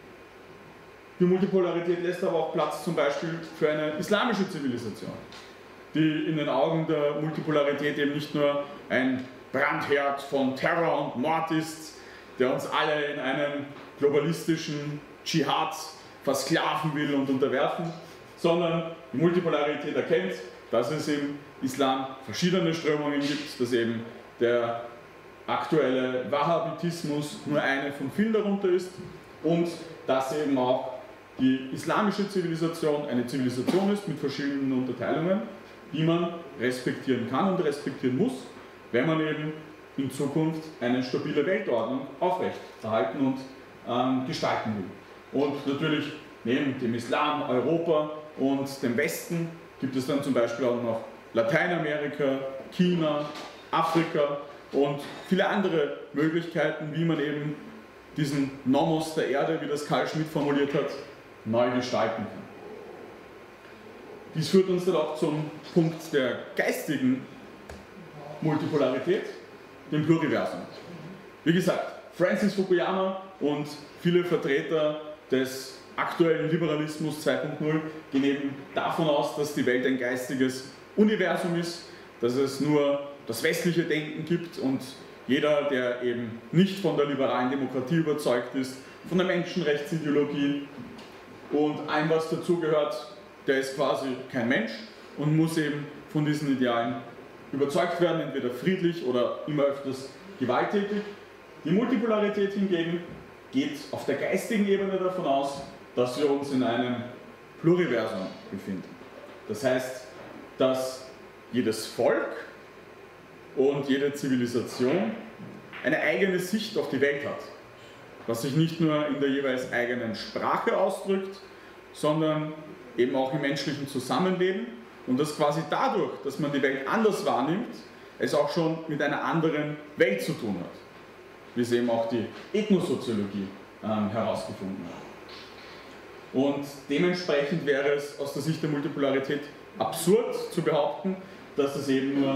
[SPEAKER 1] Die Multipolarität lässt aber auch Platz zum Beispiel für eine islamische Zivilisation, die in den Augen der Multipolarität eben nicht nur ein Brandherd von Terror und Mord ist, der uns alle in einen globalistischen Dschihad versklaven will und unterwerfen, sondern die Multipolarität erkennt, dass es im Islam verschiedene Strömungen gibt, dass eben der aktuelle Wahhabitismus nur eine von vielen darunter ist und dass eben auch die islamische Zivilisation eine Zivilisation ist mit verschiedenen Unterteilungen, die man respektieren kann und respektieren muss, wenn man eben in Zukunft eine stabile Weltordnung aufrechterhalten und ähm, gestalten will. Und natürlich neben dem Islam, Europa und dem Westen gibt es dann zum Beispiel auch noch Lateinamerika, China, Afrika und viele andere Möglichkeiten, wie man eben diesen Nomos der Erde, wie das Carl Schmitt formuliert hat, neu gestalten kann. Dies führt uns dann auch zum Punkt der geistigen Multipolarität, dem Pluriversum. Wie gesagt, Francis Fukuyama und viele Vertreter des aktuellen Liberalismus zwei Punkt null gehen eben davon aus, dass die Welt ein geistiges Universum ist, dass es nur das westliche Denken gibt und jeder, der eben nicht von der liberalen Demokratie überzeugt ist, von der Menschenrechtsideologie und allem, was dazugehört, der ist quasi kein Mensch und muss eben von diesen Idealen überzeugt werden, entweder friedlich oder immer öfters gewalttätig. Die Multipolarität hingegen geht auf der geistigen Ebene davon aus, dass wir uns in einem Pluriversum befinden. Das heißt, dass jedes Volk und jede Zivilisation eine eigene Sicht auf die Welt hat, was sich nicht nur in der jeweils eigenen Sprache ausdrückt, sondern eben auch im menschlichen Zusammenleben und das quasi dadurch, dass man die Welt anders wahrnimmt, es auch schon mit einer anderen Welt zu tun hat, wie es eben auch die Ethnosoziologie ähm, herausgefunden hat. Und dementsprechend wäre es aus der Sicht der Multipolarität absurd zu behaupten, dass es eben nur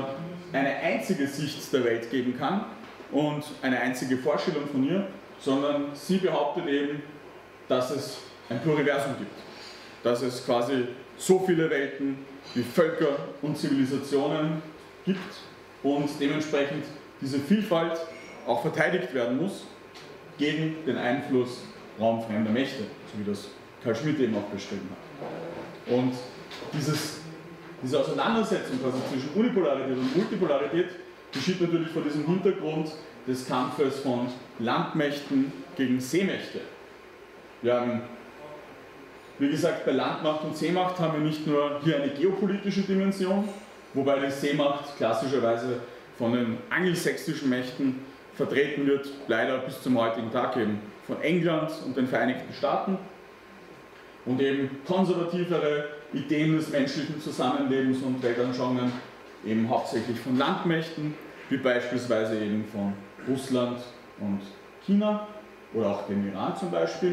[SPEAKER 1] eine einzige Sicht der Welt geben kann und eine einzige Vorstellung von ihr, sondern sie behauptet eben, dass es ein Pluriversum gibt, dass es quasi so viele Welten wie Völker und Zivilisationen gibt und dementsprechend diese Vielfalt auch verteidigt werden muss gegen den Einfluss raumfremder Mächte, so wie das Carl Schmitt eben auch beschrieben hat. Und dieses, diese Auseinandersetzung quasi zwischen Unipolarität und Multipolarität geschieht natürlich vor diesem Hintergrund des Kampfes von Landmächten gegen Seemächte. Wir haben, wie gesagt, bei Landmacht und Seemacht haben wir nicht nur hier eine geopolitische Dimension, wobei die Seemacht klassischerweise von den angelsächsischen Mächten vertreten wird, leider bis zum heutigen Tag eben von England und den Vereinigten Staaten, und eben konservativere Ideen des menschlichen Zusammenlebens und Weltanschauungen eben hauptsächlich von Landmächten, wie beispielsweise eben von Russland und China oder auch dem Iran zum Beispiel.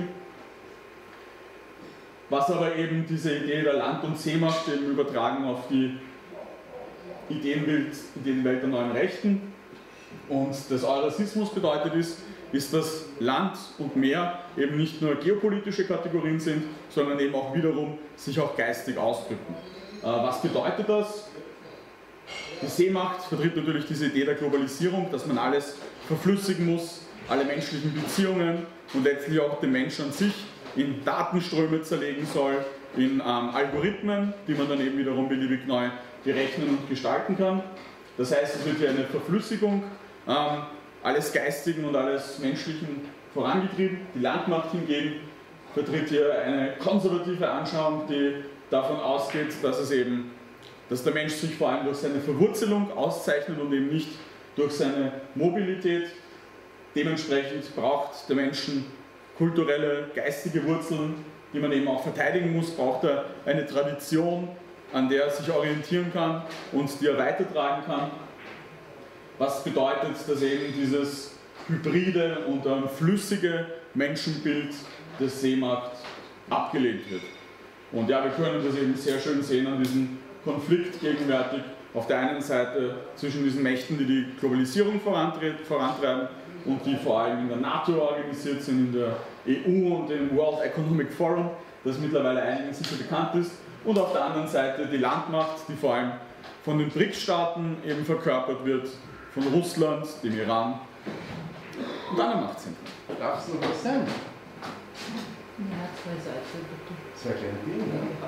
[SPEAKER 1] Was aber eben diese Idee der Land- und Seemacht eben übertragen auf die Ideenwelt, Ideenwelt der neuen Rechten und des Eurasismus bedeutet ist, ist, dass Land und Meer eben nicht nur geopolitische Kategorien sind, sondern eben auch wiederum sich auch geistig ausdrücken. Äh, was bedeutet das? Die Seemacht vertritt natürlich diese Idee der Globalisierung, dass man alles verflüssigen muss, alle menschlichen Beziehungen und letztlich auch den Menschen an sich in Datenströme zerlegen soll, in ähm, Algorithmen, die man dann eben wiederum beliebig neu berechnen und gestalten kann. Das heißt, es wird hier eine Verflüssigung ähm, alles Geistigen und alles Menschlichen vorangetrieben. Die Landmacht hingegen vertritt hier eine konservative Anschauung, die davon ausgeht, dass es eben, dass der Mensch sich vor allem durch seine Verwurzelung auszeichnet und eben nicht durch seine Mobilität. Dementsprechend braucht der Mensch kulturelle, geistige Wurzeln, die man eben auch verteidigen muss, braucht er eine Tradition, an der er sich orientieren kann und die er weitertragen kann. Was bedeutet, dass eben dieses hybride und ähm, flüssige Menschenbild der Seemacht abgelehnt wird. Und ja, wir können das eben sehr schön sehen an diesem Konflikt gegenwärtig auf der einen Seite zwischen diesen Mächten, die die Globalisierung vorantreiben und die vor allem in der NATO organisiert sind, in der E U und im World Economic Forum, das mittlerweile einigen sicher bekannt ist, und auf der anderen Seite die Landmacht, die vor allem von den B R I C S-Staaten eben verkörpert wird, von Russland, dem Iran und anderen Machtzentren.
[SPEAKER 2] Darf es noch was sein?
[SPEAKER 3] Ja, zwei Seiten bitte.
[SPEAKER 2] Zwei kleine Dinge, ja.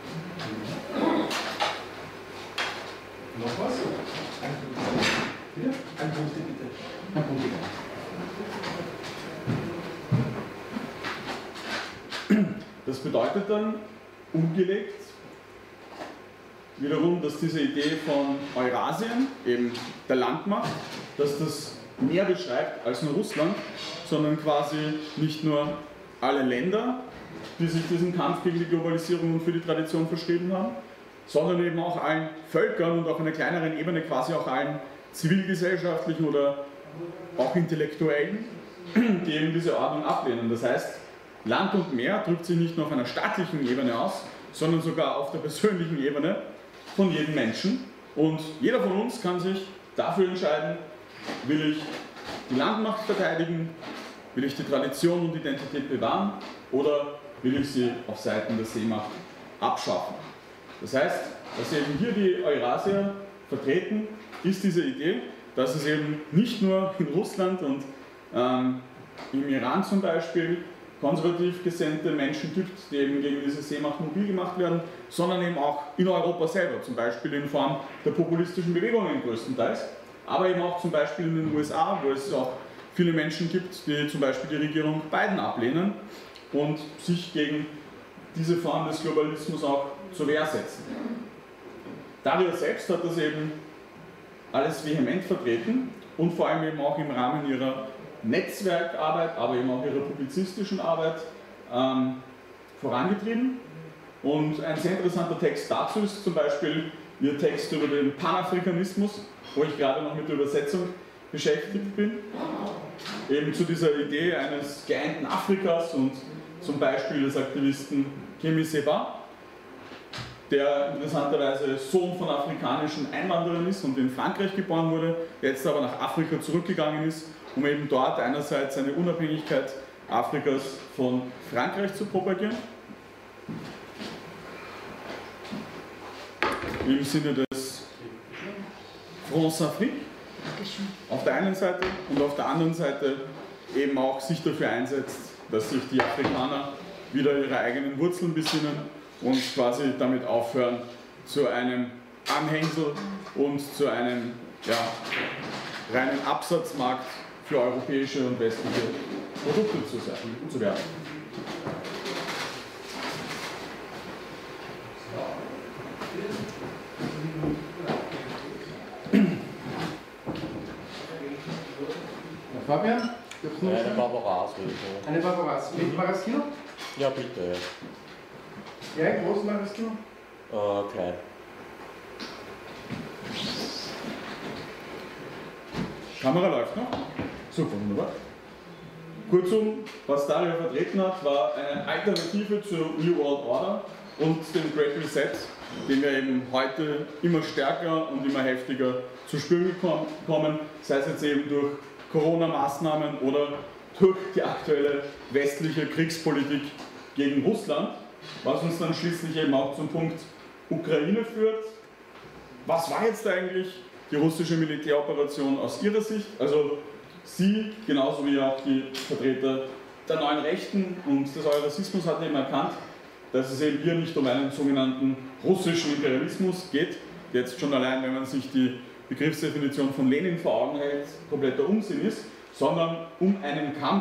[SPEAKER 2] Noch was? Ein Punkt. Bitte? Ein Punkt, bitte. Ein Punkt, bitte.
[SPEAKER 1] Das bedeutet dann, umgelegt, wiederum, dass diese Idee von Eurasien, eben der Landmacht, dass das mehr beschreibt als nur Russland, sondern quasi nicht nur alle Länder, die sich diesen Kampf gegen die Globalisierung und für die Tradition verschrieben haben, sondern eben auch allen Völkern und auf einer kleineren Ebene quasi auch allen zivilgesellschaftlichen oder auch Intellektuellen, die eben diese Ordnung ablehnen. Das heißt, Land und Meer drückt sich nicht nur auf einer staatlichen Ebene aus, sondern sogar auf der persönlichen Ebene von jedem Menschen. Und jeder von uns kann sich dafür entscheiden, will ich die Landmacht verteidigen, will ich die Tradition und Identität bewahren oder will ich sie auf Seiten der Seemacht abschaffen. Das heißt, dass eben hier die Eurasier vertreten, ist diese Idee, dass es eben nicht nur in Russland und ähm, im Iran zum Beispiel konservativ gesinnte Menschen gibt, die eben gegen diese Seemacht mobil gemacht werden, sondern eben auch in Europa selber, zum Beispiel in Form der populistischen Bewegungen größtenteils, aber eben auch zum Beispiel in den U S A, wo es auch viele Menschen gibt, die zum Beispiel die Regierung Biden ablehnen und sich gegen diese Form des Globalismus auch zur Wehr setzen. Daria selbst hat das eben alles vehement vertreten und vor allem eben auch im Rahmen ihrer Netzwerkarbeit, aber eben auch ihrer publizistischen Arbeit ähm, vorangetrieben. Und ein sehr interessanter Text dazu ist zum Beispiel ihr Text über den Panafrikanismus, wo ich gerade noch mit der Übersetzung beschäftigt bin. Eben zu dieser Idee eines geeinten Afrikas und zum Beispiel des Aktivisten Kemi Seba. der interessanterweise Sohn von afrikanischen Einwanderern ist und in Frankreich geboren wurde, jetzt aber nach Afrika zurückgegangen ist, um eben dort einerseits eine Unabhängigkeit Afrikas von Frankreich zu propagieren, im Sinne des France-Afrique auf der einen Seite und auf der anderen Seite eben auch sich dafür einsetzt, dass sich die Afrikaner wieder ihre eigenen Wurzeln besinnen und quasi damit aufhören, zu einem Anhängsel und zu einem ja, reinen Absatzmarkt für europäische und westliche Produkte zu, sein, zu werden.
[SPEAKER 2] Fabian?
[SPEAKER 4] Eine Barbaras.
[SPEAKER 2] Eine Barbaras. Mit Maraschino?
[SPEAKER 4] Ja, bitte.
[SPEAKER 2] Ja, groß Maraschino?
[SPEAKER 4] Äh, klein.
[SPEAKER 1] Kamera läuft noch. Super, wunderbar. Kurzum, was Dario vertreten hat, war eine Alternative zur New World Order und dem Great Reset, den wir eben heute immer stärker und immer heftiger zu spüren kommen, sei es jetzt eben durch Corona-Maßnahmen oder durch die aktuelle westliche Kriegspolitik gegen Russland, was uns dann schließlich eben auch zum Punkt Ukraine führt. Was war jetzt eigentlich die russische Militäroperation aus Ihrer Sicht? Also Sie, genauso wie auch die Vertreter der neuen Rechten und des Eurasismus, hatten eben erkannt, dass es eben hier nicht um einen sogenannten russischen Imperialismus geht, jetzt schon allein, wenn man sich die Begriffsdefinition von Lenin vor Augen hält, kompletter Unsinn ist, sondern um einen Kampf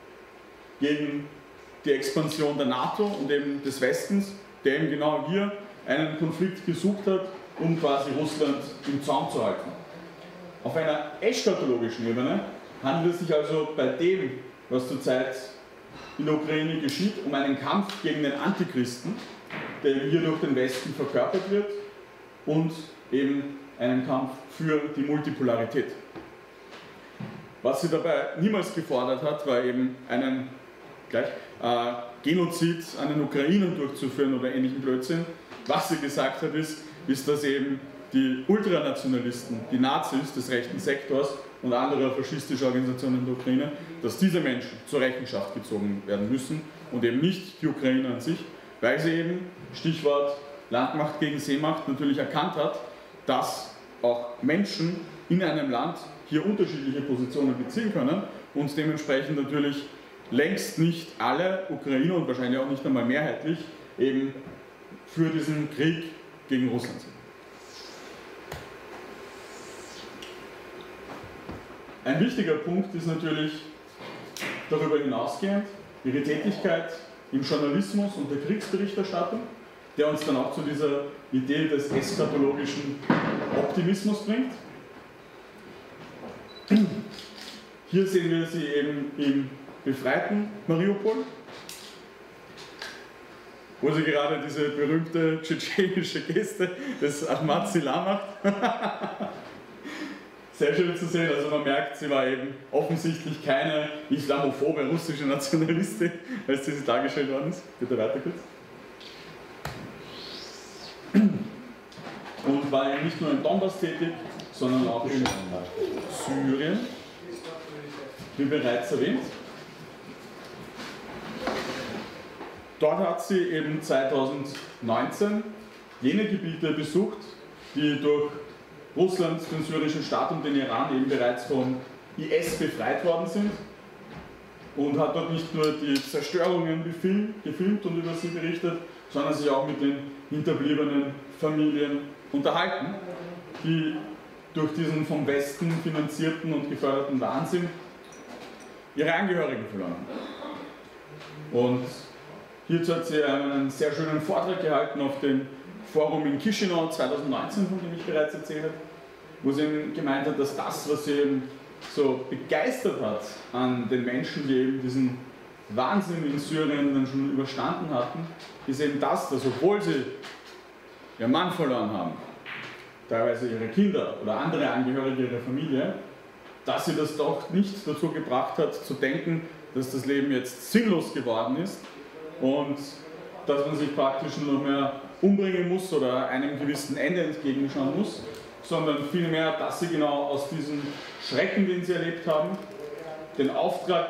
[SPEAKER 1] gegen die Expansion der NATO und eben des Westens, der eben genau hier einen Konflikt gesucht hat, um quasi Russland im Zaum zu halten. Auf einer eschatologischen Ebene handelt es sich also bei dem, was zurzeit in der Ukraine geschieht, um einen Kampf gegen den Antichristen, der hier durch den Westen verkörpert wird, und eben einen Kampf für die Multipolarität. Was sie dabei niemals gefordert hat, war eben einen gleich, äh, Genozid an den Ukrainern durchzuführen oder ähnlichen Blödsinn. Was sie gesagt hat, ist, ist, dass eben die Ultranationalisten, die Nazis des rechten Sektors und andere faschistische Organisationen in der Ukraine, dass diese Menschen zur Rechenschaft gezogen werden müssen und eben nicht die Ukrainer an sich, weil sie eben, Stichwort Landmacht gegen Seemacht, natürlich erkannt hat, dass auch Menschen in einem Land hier unterschiedliche Positionen beziehen können und dementsprechend natürlich längst nicht alle Ukrainer und wahrscheinlich auch nicht einmal mehrheitlich eben für diesen Krieg gegen Russland sind. Ein wichtiger Punkt ist natürlich darüber hinausgehend ihre Tätigkeit im Journalismus und der Kriegsberichterstattung, der uns dann auch zu dieser Idee des eschatologischen Optimismus bringt. Hier sehen wir sie eben im befreiten Mariupol, wo sie gerade diese berühmte tschetschenische Geste des Ahmad Silah macht. Sehr schön zu sehen, also man merkt, sie war eben offensichtlich keine islamophobe russische Nationalistin, als sie dargestellt worden ist. Bitte weiter kurz. Und war eben nicht nur in Donbass tätig, sondern auch in Syrien, wie bereits erwähnt. Dort hat sie eben zweitausendneunzehn jene Gebiete besucht, die durch Russland, den syrischen Staat und den Iran eben bereits vom I S befreit worden sind, und hat dort nicht nur die Zerstörungen gefilmt und über sie berichtet, sondern sich auch mit den hinterbliebenen Familien unterhalten, die durch diesen vom Westen finanzierten und geförderten Wahnsinn ihre Angehörigen verloren haben. Und hierzu hat sie einen sehr schönen Vortrag gehalten auf dem Forum in Chisinau zweitausendneunzehn, von dem ich bereits erzählt habe, wo sie eben gemeint hat, dass das, was sie eben so begeistert hat an den Menschen, die eben diesen Wahnsinn in Syrien dann schon überstanden hatten, ist eben das, dass obwohl sie ihren Mann verloren haben, teilweise ihre Kinder oder andere Angehörige ihrer Familie, dass sie das doch nicht dazu gebracht hat, zu denken, dass das Leben jetzt sinnlos geworden ist und dass man sich praktisch nur noch mehr umbringen muss oder einem gewissen Ende entgegenschauen muss, sondern vielmehr, dass sie genau aus diesem Schrecken, den sie erlebt haben, den Auftrag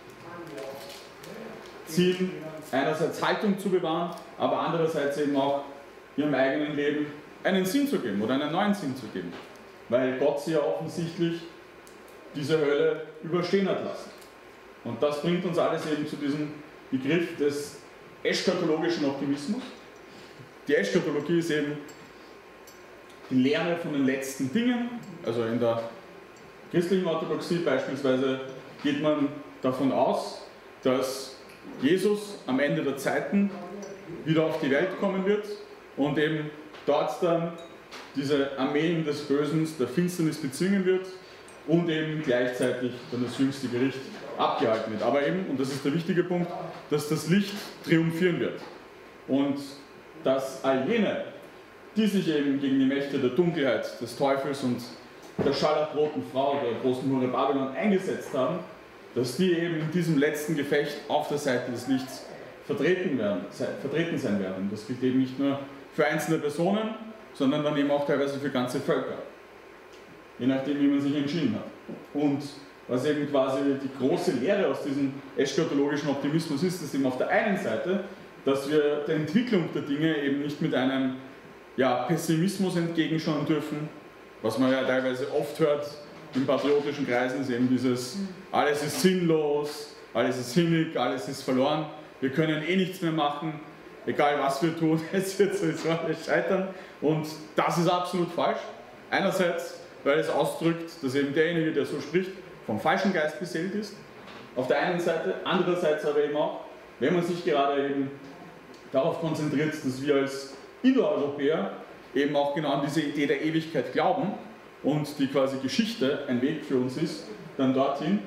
[SPEAKER 1] ziehen, einerseits Haltung zu bewahren, aber andererseits eben auch ihrem eigenen Leben einen Sinn zu geben oder einen neuen Sinn zu geben, weil Gott sie ja offensichtlich diese Hölle überstehen hat lassen. Und das bringt uns alles eben zu diesem Begriff des eschatologischen Optimismus. Die Eschatologie ist eben die Lehre von den letzten Dingen, also in der christlichen Orthodoxie beispielsweise geht man davon aus, dass Jesus am Ende der Zeiten wieder auf die Welt kommen wird und eben dort dann diese Armeen des Bösen, der Finsternis bezwingen wird und eben gleichzeitig dann das jüngste Gericht abgehalten wird. Aber eben, und das ist der wichtige Punkt, dass das Licht triumphieren wird und dass all jene, die sich eben gegen die Mächte der Dunkelheit, des Teufels und der scharlachroten Frau, der großen Hure Babylon eingesetzt haben, dass die eben in diesem letzten Gefecht auf der Seite des Lichts vertreten, werden, vertreten sein werden. Das gilt eben nicht nur für einzelne Personen, sondern dann eben auch teilweise für ganze Völker. Je nachdem, wie man sich entschieden hat. Und was eben quasi die große Lehre aus diesem eschatologischen Optimismus ist, ist eben auf der einen Seite, dass wir der Entwicklung der Dinge eben nicht mit einem ja, Pessimismus entgegenschauen dürfen, was man ja teilweise oft hört in patriotischen Kreisen, ist eben dieses, alles ist sinnlos, alles ist hinnig, alles ist verloren, wir können eh nichts mehr machen, egal was wir tun, es wird sowieso alles scheitern. Und das ist absolut falsch. Einerseits, weil es ausdrückt, dass eben derjenige, der so spricht, vom falschen Geist beseelt ist, auf der einen Seite, andererseits aber eben auch, wenn man sich gerade eben darauf konzentriert, dass wir als Indoeuropäer eben auch genau an diese Idee der Ewigkeit glauben und die quasi Geschichte ein Weg für uns ist, dann dorthin,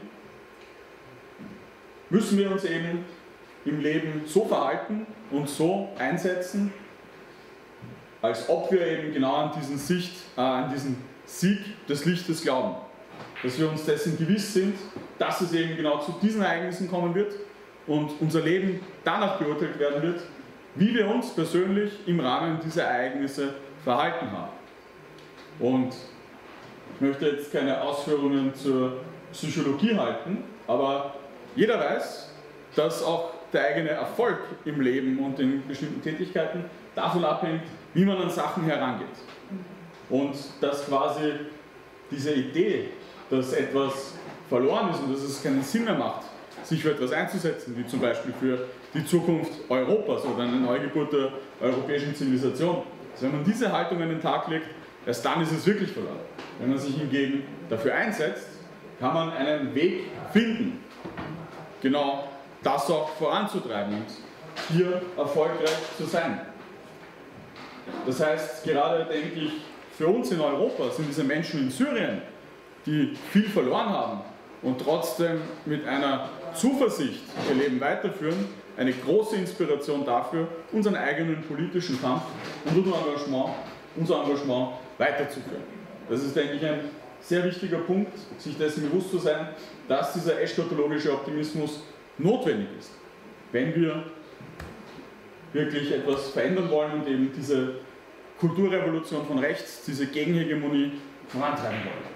[SPEAKER 1] müssen wir uns eben im Leben so verhalten und so einsetzen, als ob wir eben genau an diesen, Sicht, äh, an diesen Sieg des Lichtes glauben. Dass wir uns dessen gewiss sind, dass es eben genau zu diesen Ereignissen kommen wird und unser Leben danach beurteilt werden wird, wie wir uns persönlich im Rahmen dieser Ereignisse verhalten haben. Und ich möchte jetzt keine Ausführungen zur Psychologie halten, aber jeder weiß, dass auch der eigene Erfolg im Leben und in bestimmten Tätigkeiten davon abhängt, wie man an Sachen herangeht. Und dass quasi diese Idee, dass etwas verloren ist und dass es keinen Sinn mehr macht, sich für etwas einzusetzen, wie zum Beispiel für die Zukunft Europas oder eine Neugeburt der europäischen Zivilisation. Also wenn man diese Haltung an den Tag legt, erst dann ist es wirklich verloren. Wenn man sich hingegen dafür einsetzt, kann man einen Weg finden, genau das auch voranzutreiben und hier erfolgreich zu sein. Das heißt, gerade denke ich, für uns in Europa sind diese Menschen in Syrien, die viel verloren haben und trotzdem mit einer Zuversicht ihr Leben weiterführen, eine große Inspiration dafür, unseren eigenen politischen Kampf und unser Engagement, unser Engagement weiterzuführen. Das ist, denke ich, ein sehr wichtiger Punkt, sich dessen bewusst zu sein, dass dieser eschatologische Optimismus notwendig ist, wenn wir wirklich etwas verändern wollen und eben diese Kulturrevolution von rechts, diese Gegenhegemonie vorantreiben wollen.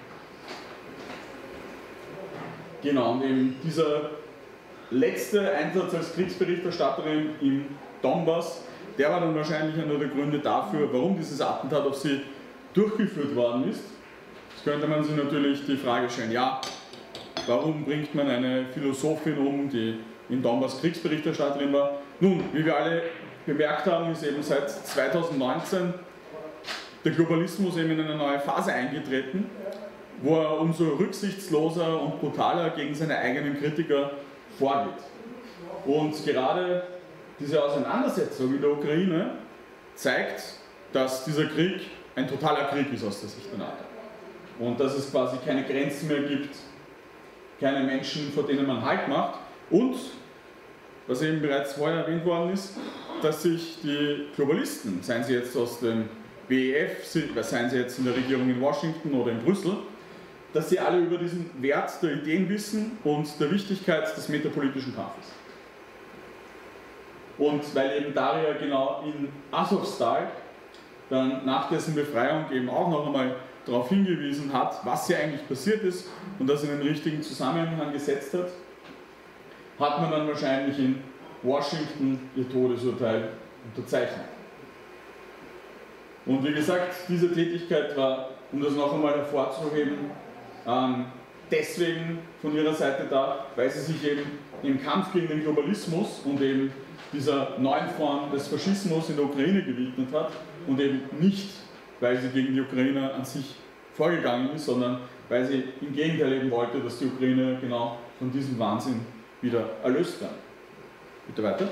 [SPEAKER 1] Genau, und eben dieser letzte Einsatz als Kriegsberichterstatterin im Donbass, der war dann wahrscheinlich einer der Gründe dafür, warum dieses Attentat auf sie durchgeführt worden ist. Jetzt könnte man sich natürlich die Frage stellen, ja, warum bringt man eine Philosophin um, die in Donbass Kriegsberichterstatterin war? Nun, wie wir alle bemerkt haben, ist eben seit zweitausendneunzehn der Globalismus eben in eine neue Phase eingetreten, wo er umso rücksichtsloser und brutaler gegen seine eigenen Kritiker vorgeht. Und gerade diese Auseinandersetzung in der Ukraine zeigt, dass dieser Krieg ein totaler Krieg ist aus der Sicht der NATO. Und dass es quasi keine Grenzen mehr gibt, keine Menschen, vor denen man Halt macht. Und, was eben bereits vorher erwähnt worden ist, dass sich die Globalisten, seien sie jetzt aus dem W E F, seien sie jetzt in der Regierung in Washington oder in Brüssel, dass sie alle über diesen Wert der Ideen wissen und der Wichtigkeit des metapolitischen Kampfes. und weil eben Daria genau in Asowstal dann nach dessen Befreiung eben auch noch einmal darauf hingewiesen hat, was hier eigentlich passiert ist und das in den richtigen Zusammenhang gesetzt hat, hat man dann wahrscheinlich in Washington ihr Todesurteil unterzeichnet. Und wie gesagt, diese Tätigkeit war, um das noch einmal hervorzuheben, ähm, deswegen von ihrer Seite da, weil sie sich eben im Kampf gegen den Globalismus und eben dieser neuen Form des Faschismus in der Ukraine gewidmet hat und eben nicht, weil sie gegen die Ukraine an sich vorgegangen ist, sondern weil sie im Gegenteil eben wollte, dass die Ukraine genau von diesem Wahnsinn wieder erlöst wird. Bitte weiter.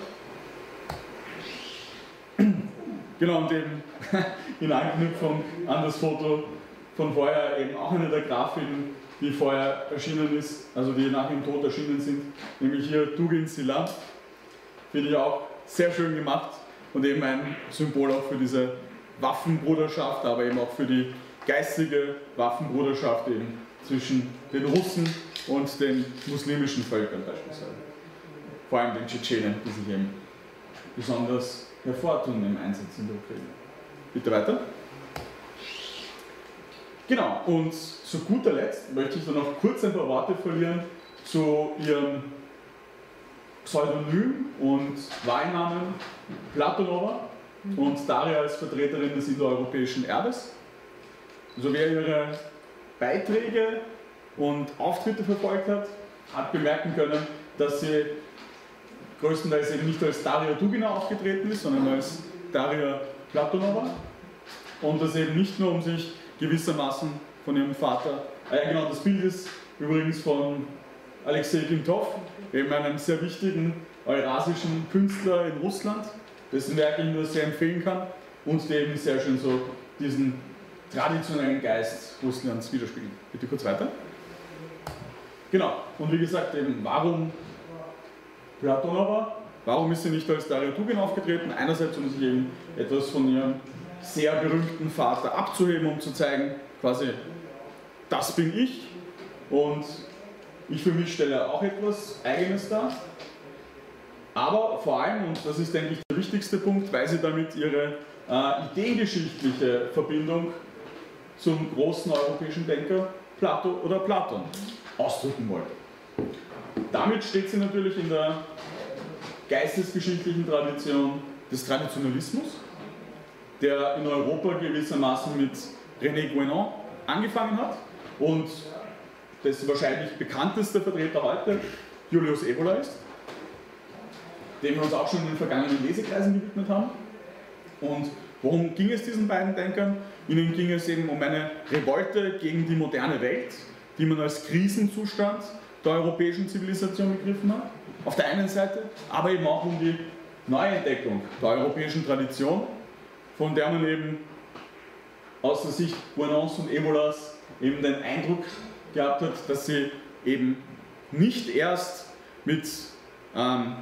[SPEAKER 1] Genau, und eben in Anknüpfung an das Foto von vorher eben auch eine der Grafiken, die vorher erschienen ist, also die nach ihrem Tod erschienen sind, nämlich hier Dugin Sila. Finde ich auch sehr schön gemacht und eben ein Symbol auch für diese Waffenbruderschaft, aber eben auch für die geistige Waffenbruderschaft eben zwischen den Russen und den muslimischen Völkern beispielsweise. Vor allem den Tschetschenen, die sich eben besonders hervortun im Einsatz in der Ukraine. Bitte weiter. Genau, und zu guter Letzt möchte ich dann noch kurz ein paar Worte verlieren zu ihrem Pseudonym und Wahlnamen Platonova und Daria als Vertreterin des indoeuropäischen Erbes. Also wer ihre Beiträge und Auftritte verfolgt hat, hat bemerken können, dass sie größtenteils eben nicht als Daria Dugina aufgetreten ist, sondern als Daria Platonova. Und das eben nicht nur, um sich gewissermaßen von ihrem Vater, äh, genau, das Bild ist übrigens von Alexei Gintov, eben einem sehr wichtigen eurasischen Künstler in Russland, dessen Werk ich nur sehr empfehlen kann und der eben sehr schön so diesen traditionellen Geist Russlands widerspiegelt. Bitte kurz weiter. Genau, und wie gesagt, eben warum Platonova? Warum ist sie nicht als Daria Dugina aufgetreten? Einerseits, um sich eben etwas von ihrem sehr berühmten Vater abzuheben, um zu zeigen, quasi, das bin ich und ich für mich stelle auch etwas Eigenes dar. Aber vor allem, und das ist, denke ich, der wichtigste Punkt, weil sie damit ihre äh, ideengeschichtliche Verbindung zum großen europäischen Denker Plato oder Platon ausdrücken wollte. Damit steht sie natürlich in der geistesgeschichtlichen Tradition des Traditionalismus, der in Europa gewissermaßen mit René Guénon angefangen hat und dessen wahrscheinlich bekanntester Vertreter heute Julius Evola ist, dem wir uns auch schon in den vergangenen Lesekreisen gewidmet haben. Und worum ging es diesen beiden Denkern? Ihnen ging es eben um eine Revolte gegen die moderne Welt, die man als Krisenzustand der europäischen Zivilisation begriffen hat, auf der einen Seite, aber eben auch um die Neuentdeckung der europäischen Tradition, von der man eben aus der Sicht Guénons und Evolas eben den Eindruck gehabt hat, dass sie eben nicht erst mit ähm,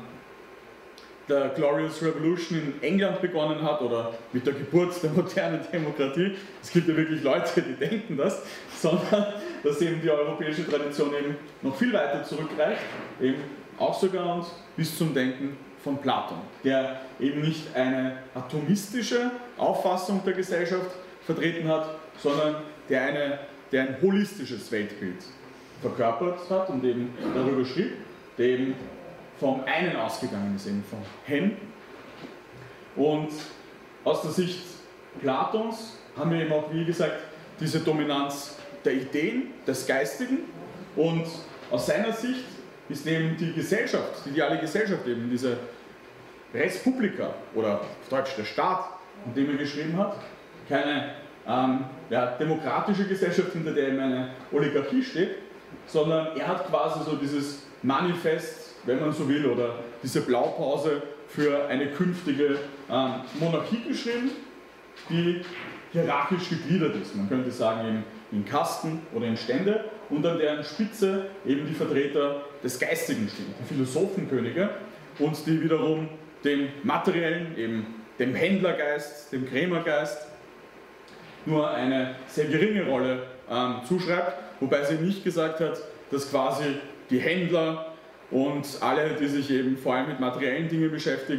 [SPEAKER 1] der Glorious Revolution in England begonnen hat oder mit der Geburt der modernen Demokratie. Es gibt ja wirklich Leute, die denken das, sondern dass eben die europäische Tradition eben noch viel weiter zurückreicht, eben auch sogar und bis zum Denken von Platon, der eben nicht eine atomistische Auffassung der Gesellschaft vertreten hat, sondern der, eine, der ein holistisches Weltbild verkörpert hat und eben darüber schrieb, der eben vom einen ausgegangen ist, eben vom Hen. Und aus der Sicht Platons haben wir eben auch, wie gesagt, diese Dominanz der Ideen, des Geistigen, und aus seiner Sicht ist eben die Gesellschaft, die ideale Gesellschaft, eben diese Res Publica oder auf Deutsch der Staat, in dem er geschrieben hat, keine ähm, ja, demokratische Gesellschaft, hinter der eben eine Oligarchie steht, sondern er hat quasi so dieses Manifest, wenn man so will, oder diese Blaupause für eine künftige ähm, Monarchie geschrieben, die hierarchisch gegliedert ist. Man könnte sagen eben in Kasten oder in Stände, und an deren Spitze eben die Vertreter des Geistigen stehen, die Philosophenkönige, und die wiederum dem materiellen, eben dem Händlergeist, dem Krämergeist nur eine sehr geringe Rolle ähm, zuschreibt, wobei sie nicht gesagt hat, dass quasi die Händler und alle, die sich eben vor allem mit materiellen Dingen beschäftigen,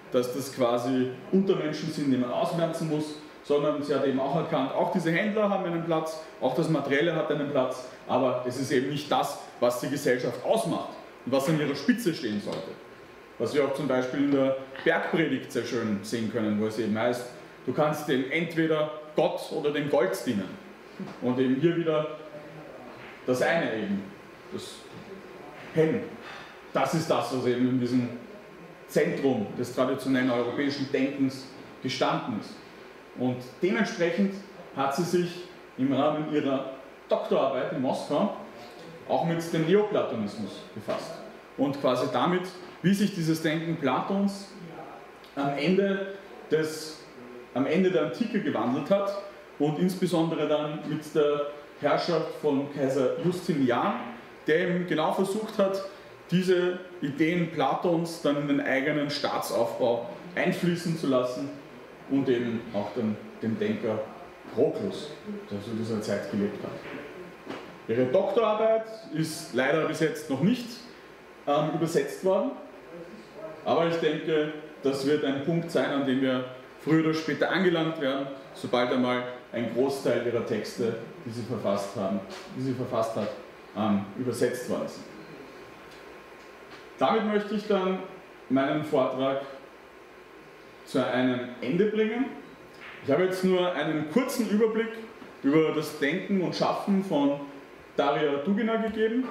[SPEAKER 1] dass das quasi Untermenschen sind, die man ausmerzen muss, sondern sie hat eben auch erkannt, auch diese Händler haben einen Platz, auch das Materielle hat einen Platz, aber es ist eben nicht das, was die Gesellschaft ausmacht und was an ihrer Spitze stehen sollte. Was wir auch zum Beispiel in der Bergpredigt sehr schön sehen können, wo es eben heißt, du kannst dem entweder Gott oder dem Gold dienen. Und eben hier wieder das eine eben, das Hen. Das ist das, was eben in diesem Zentrum des traditionellen europäischen Denkens gestanden ist. Und dementsprechend hat sie sich im Rahmen ihrer Doktorarbeit in Moskau auch mit dem Neoplatonismus befasst. Und quasi damit, wie sich dieses Denken Platons am Ende, des, am Ende der Antike gewandelt hat und insbesondere dann mit der Herrschaft von Kaiser Justinian, der eben genau versucht hat, diese Ideen Platons dann in den eigenen Staatsaufbau einfließen zu lassen und eben auch den, den Denker Proklus, der zu dieser Zeit gelebt hat. Ihre Doktorarbeit ist leider bis jetzt noch nicht ähm, übersetzt worden, aber ich denke, das wird ein Punkt sein, an dem wir früher oder später angelangt werden, sobald einmal ein Großteil ihrer Texte, die sie verfasst, haben, die sie verfasst hat, ähm, übersetzt worden sind. Damit möchte ich dann meinen Vortrag zu einem Ende bringen. Ich habe jetzt nur einen kurzen Überblick über das Denken und Schaffen von Daria Dugina gegeben.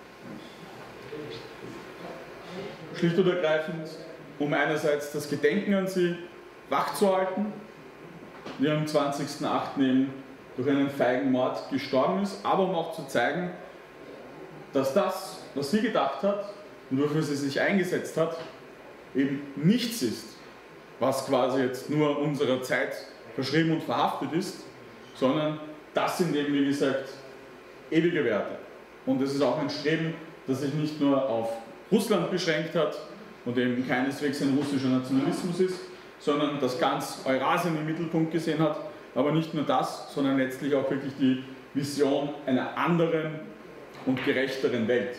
[SPEAKER 1] Schlicht und ergreifend, um einerseits das Gedenken an sie wachzuhalten, die am zwanzigsten achten eben durch einen feigen Mord gestorben ist, aber um auch zu zeigen, dass das, was sie gedacht hat und wofür sie sich eingesetzt hat, eben nichts ist, was quasi jetzt nur unserer Zeit verschrieben und verhaftet ist, sondern das sind eben, wie gesagt, ewige Werte. Und es ist auch ein Streben, das sich nicht nur auf Russland beschränkt hat und eben keineswegs ein russischer Nationalismus ist, sondern das ganz Eurasien im Mittelpunkt gesehen hat, aber nicht nur das, sondern letztlich auch wirklich die Vision einer anderen und gerechteren Welt.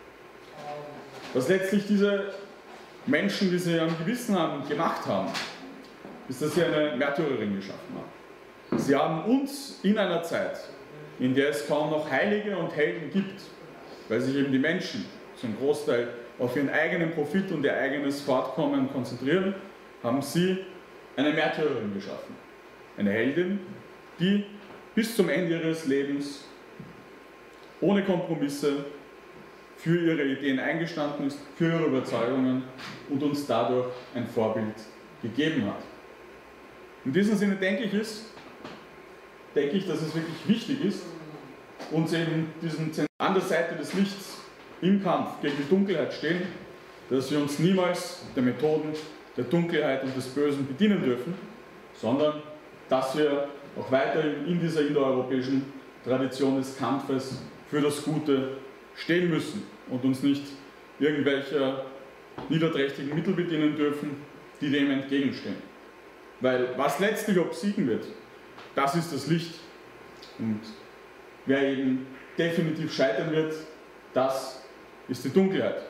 [SPEAKER 1] Was letztlich diese Menschen, die sie am Gewissen haben, gemacht haben, ist, dass sie eine Märtyrerin geschaffen haben. Sie haben uns in einer Zeit, in der es kaum noch Heilige und Helden gibt, weil sich eben die Menschen zum Großteil auf ihren eigenen Profit und ihr eigenes Fortkommen konzentrieren, haben sie eine Märtyrerin geschaffen. Eine Heldin, die bis zum Ende ihres Lebens ohne Kompromisse für ihre Ideen eingestanden ist, für ihre Überzeugungen und uns dadurch ein Vorbild gegeben hat. In diesem Sinne denke ich, ist, denke ich, dass es wirklich wichtig ist, uns eben diesen an der Seite des Lichts im Kampf gegen die Dunkelheit stehen, dass wir uns niemals der Methoden der Dunkelheit und des Bösen bedienen dürfen, sondern dass wir auch weiterhin in dieser indoeuropäischen Tradition des Kampfes für das Gute stehen müssen und uns nicht irgendwelcher niederträchtigen Mittel bedienen dürfen, die dem entgegenstehen. Weil was letztlich obsiegen wird, das ist das Licht. Und wer eben definitiv scheitern wird, das ist die Dunkelheit.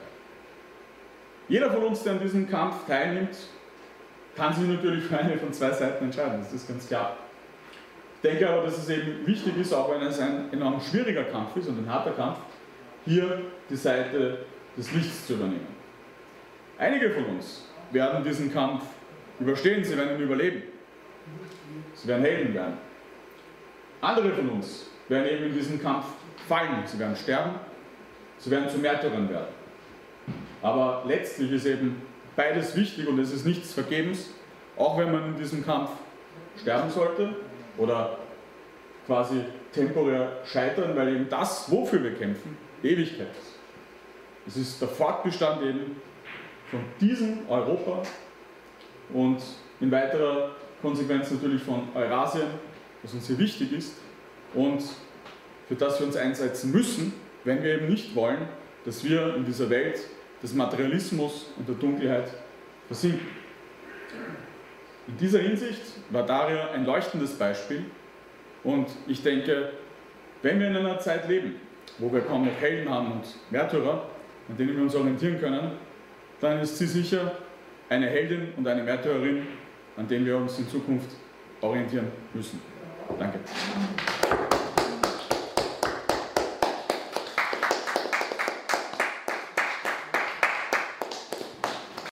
[SPEAKER 1] Jeder von uns, der an diesem Kampf teilnimmt, kann sich natürlich für eine von zwei Seiten entscheiden, das ist ganz klar. Ich denke aber, dass es eben wichtig ist, auch wenn es ein enorm schwieriger Kampf ist und ein harter Kampf, hier die Seite des Lichts zu übernehmen. Einige von uns werden diesen Kampf überstehen, sie werden ihn überleben. Sie werden Helden werden. Andere von uns werden eben in diesem Kampf fallen, sie werden sterben, sie werden zu Märtyrern werden. Aber letztlich ist eben beides wichtig und es ist nichts vergebens, auch wenn man in diesem Kampf sterben sollte oder quasi temporär scheitern, weil eben das, wofür wir kämpfen, Ewigkeit ist. Es ist der Fortbestand eben von diesem Europa und in weiterer Konsequenz natürlich von Eurasien, was uns hier wichtig ist und für das wir uns einsetzen müssen, wenn wir eben nicht wollen, dass wir in dieser Welt des Materialismus und der Dunkelheit versinken. In dieser Hinsicht war Daria ein leuchtendes Beispiel und ich denke, wenn wir in einer Zeit leben, wo wir kaum noch Helden haben und Märtyrer, an denen wir uns orientieren können, dann ist sie sicher eine Heldin und eine Märtyrerin, an denen wir uns in Zukunft orientieren müssen. Danke.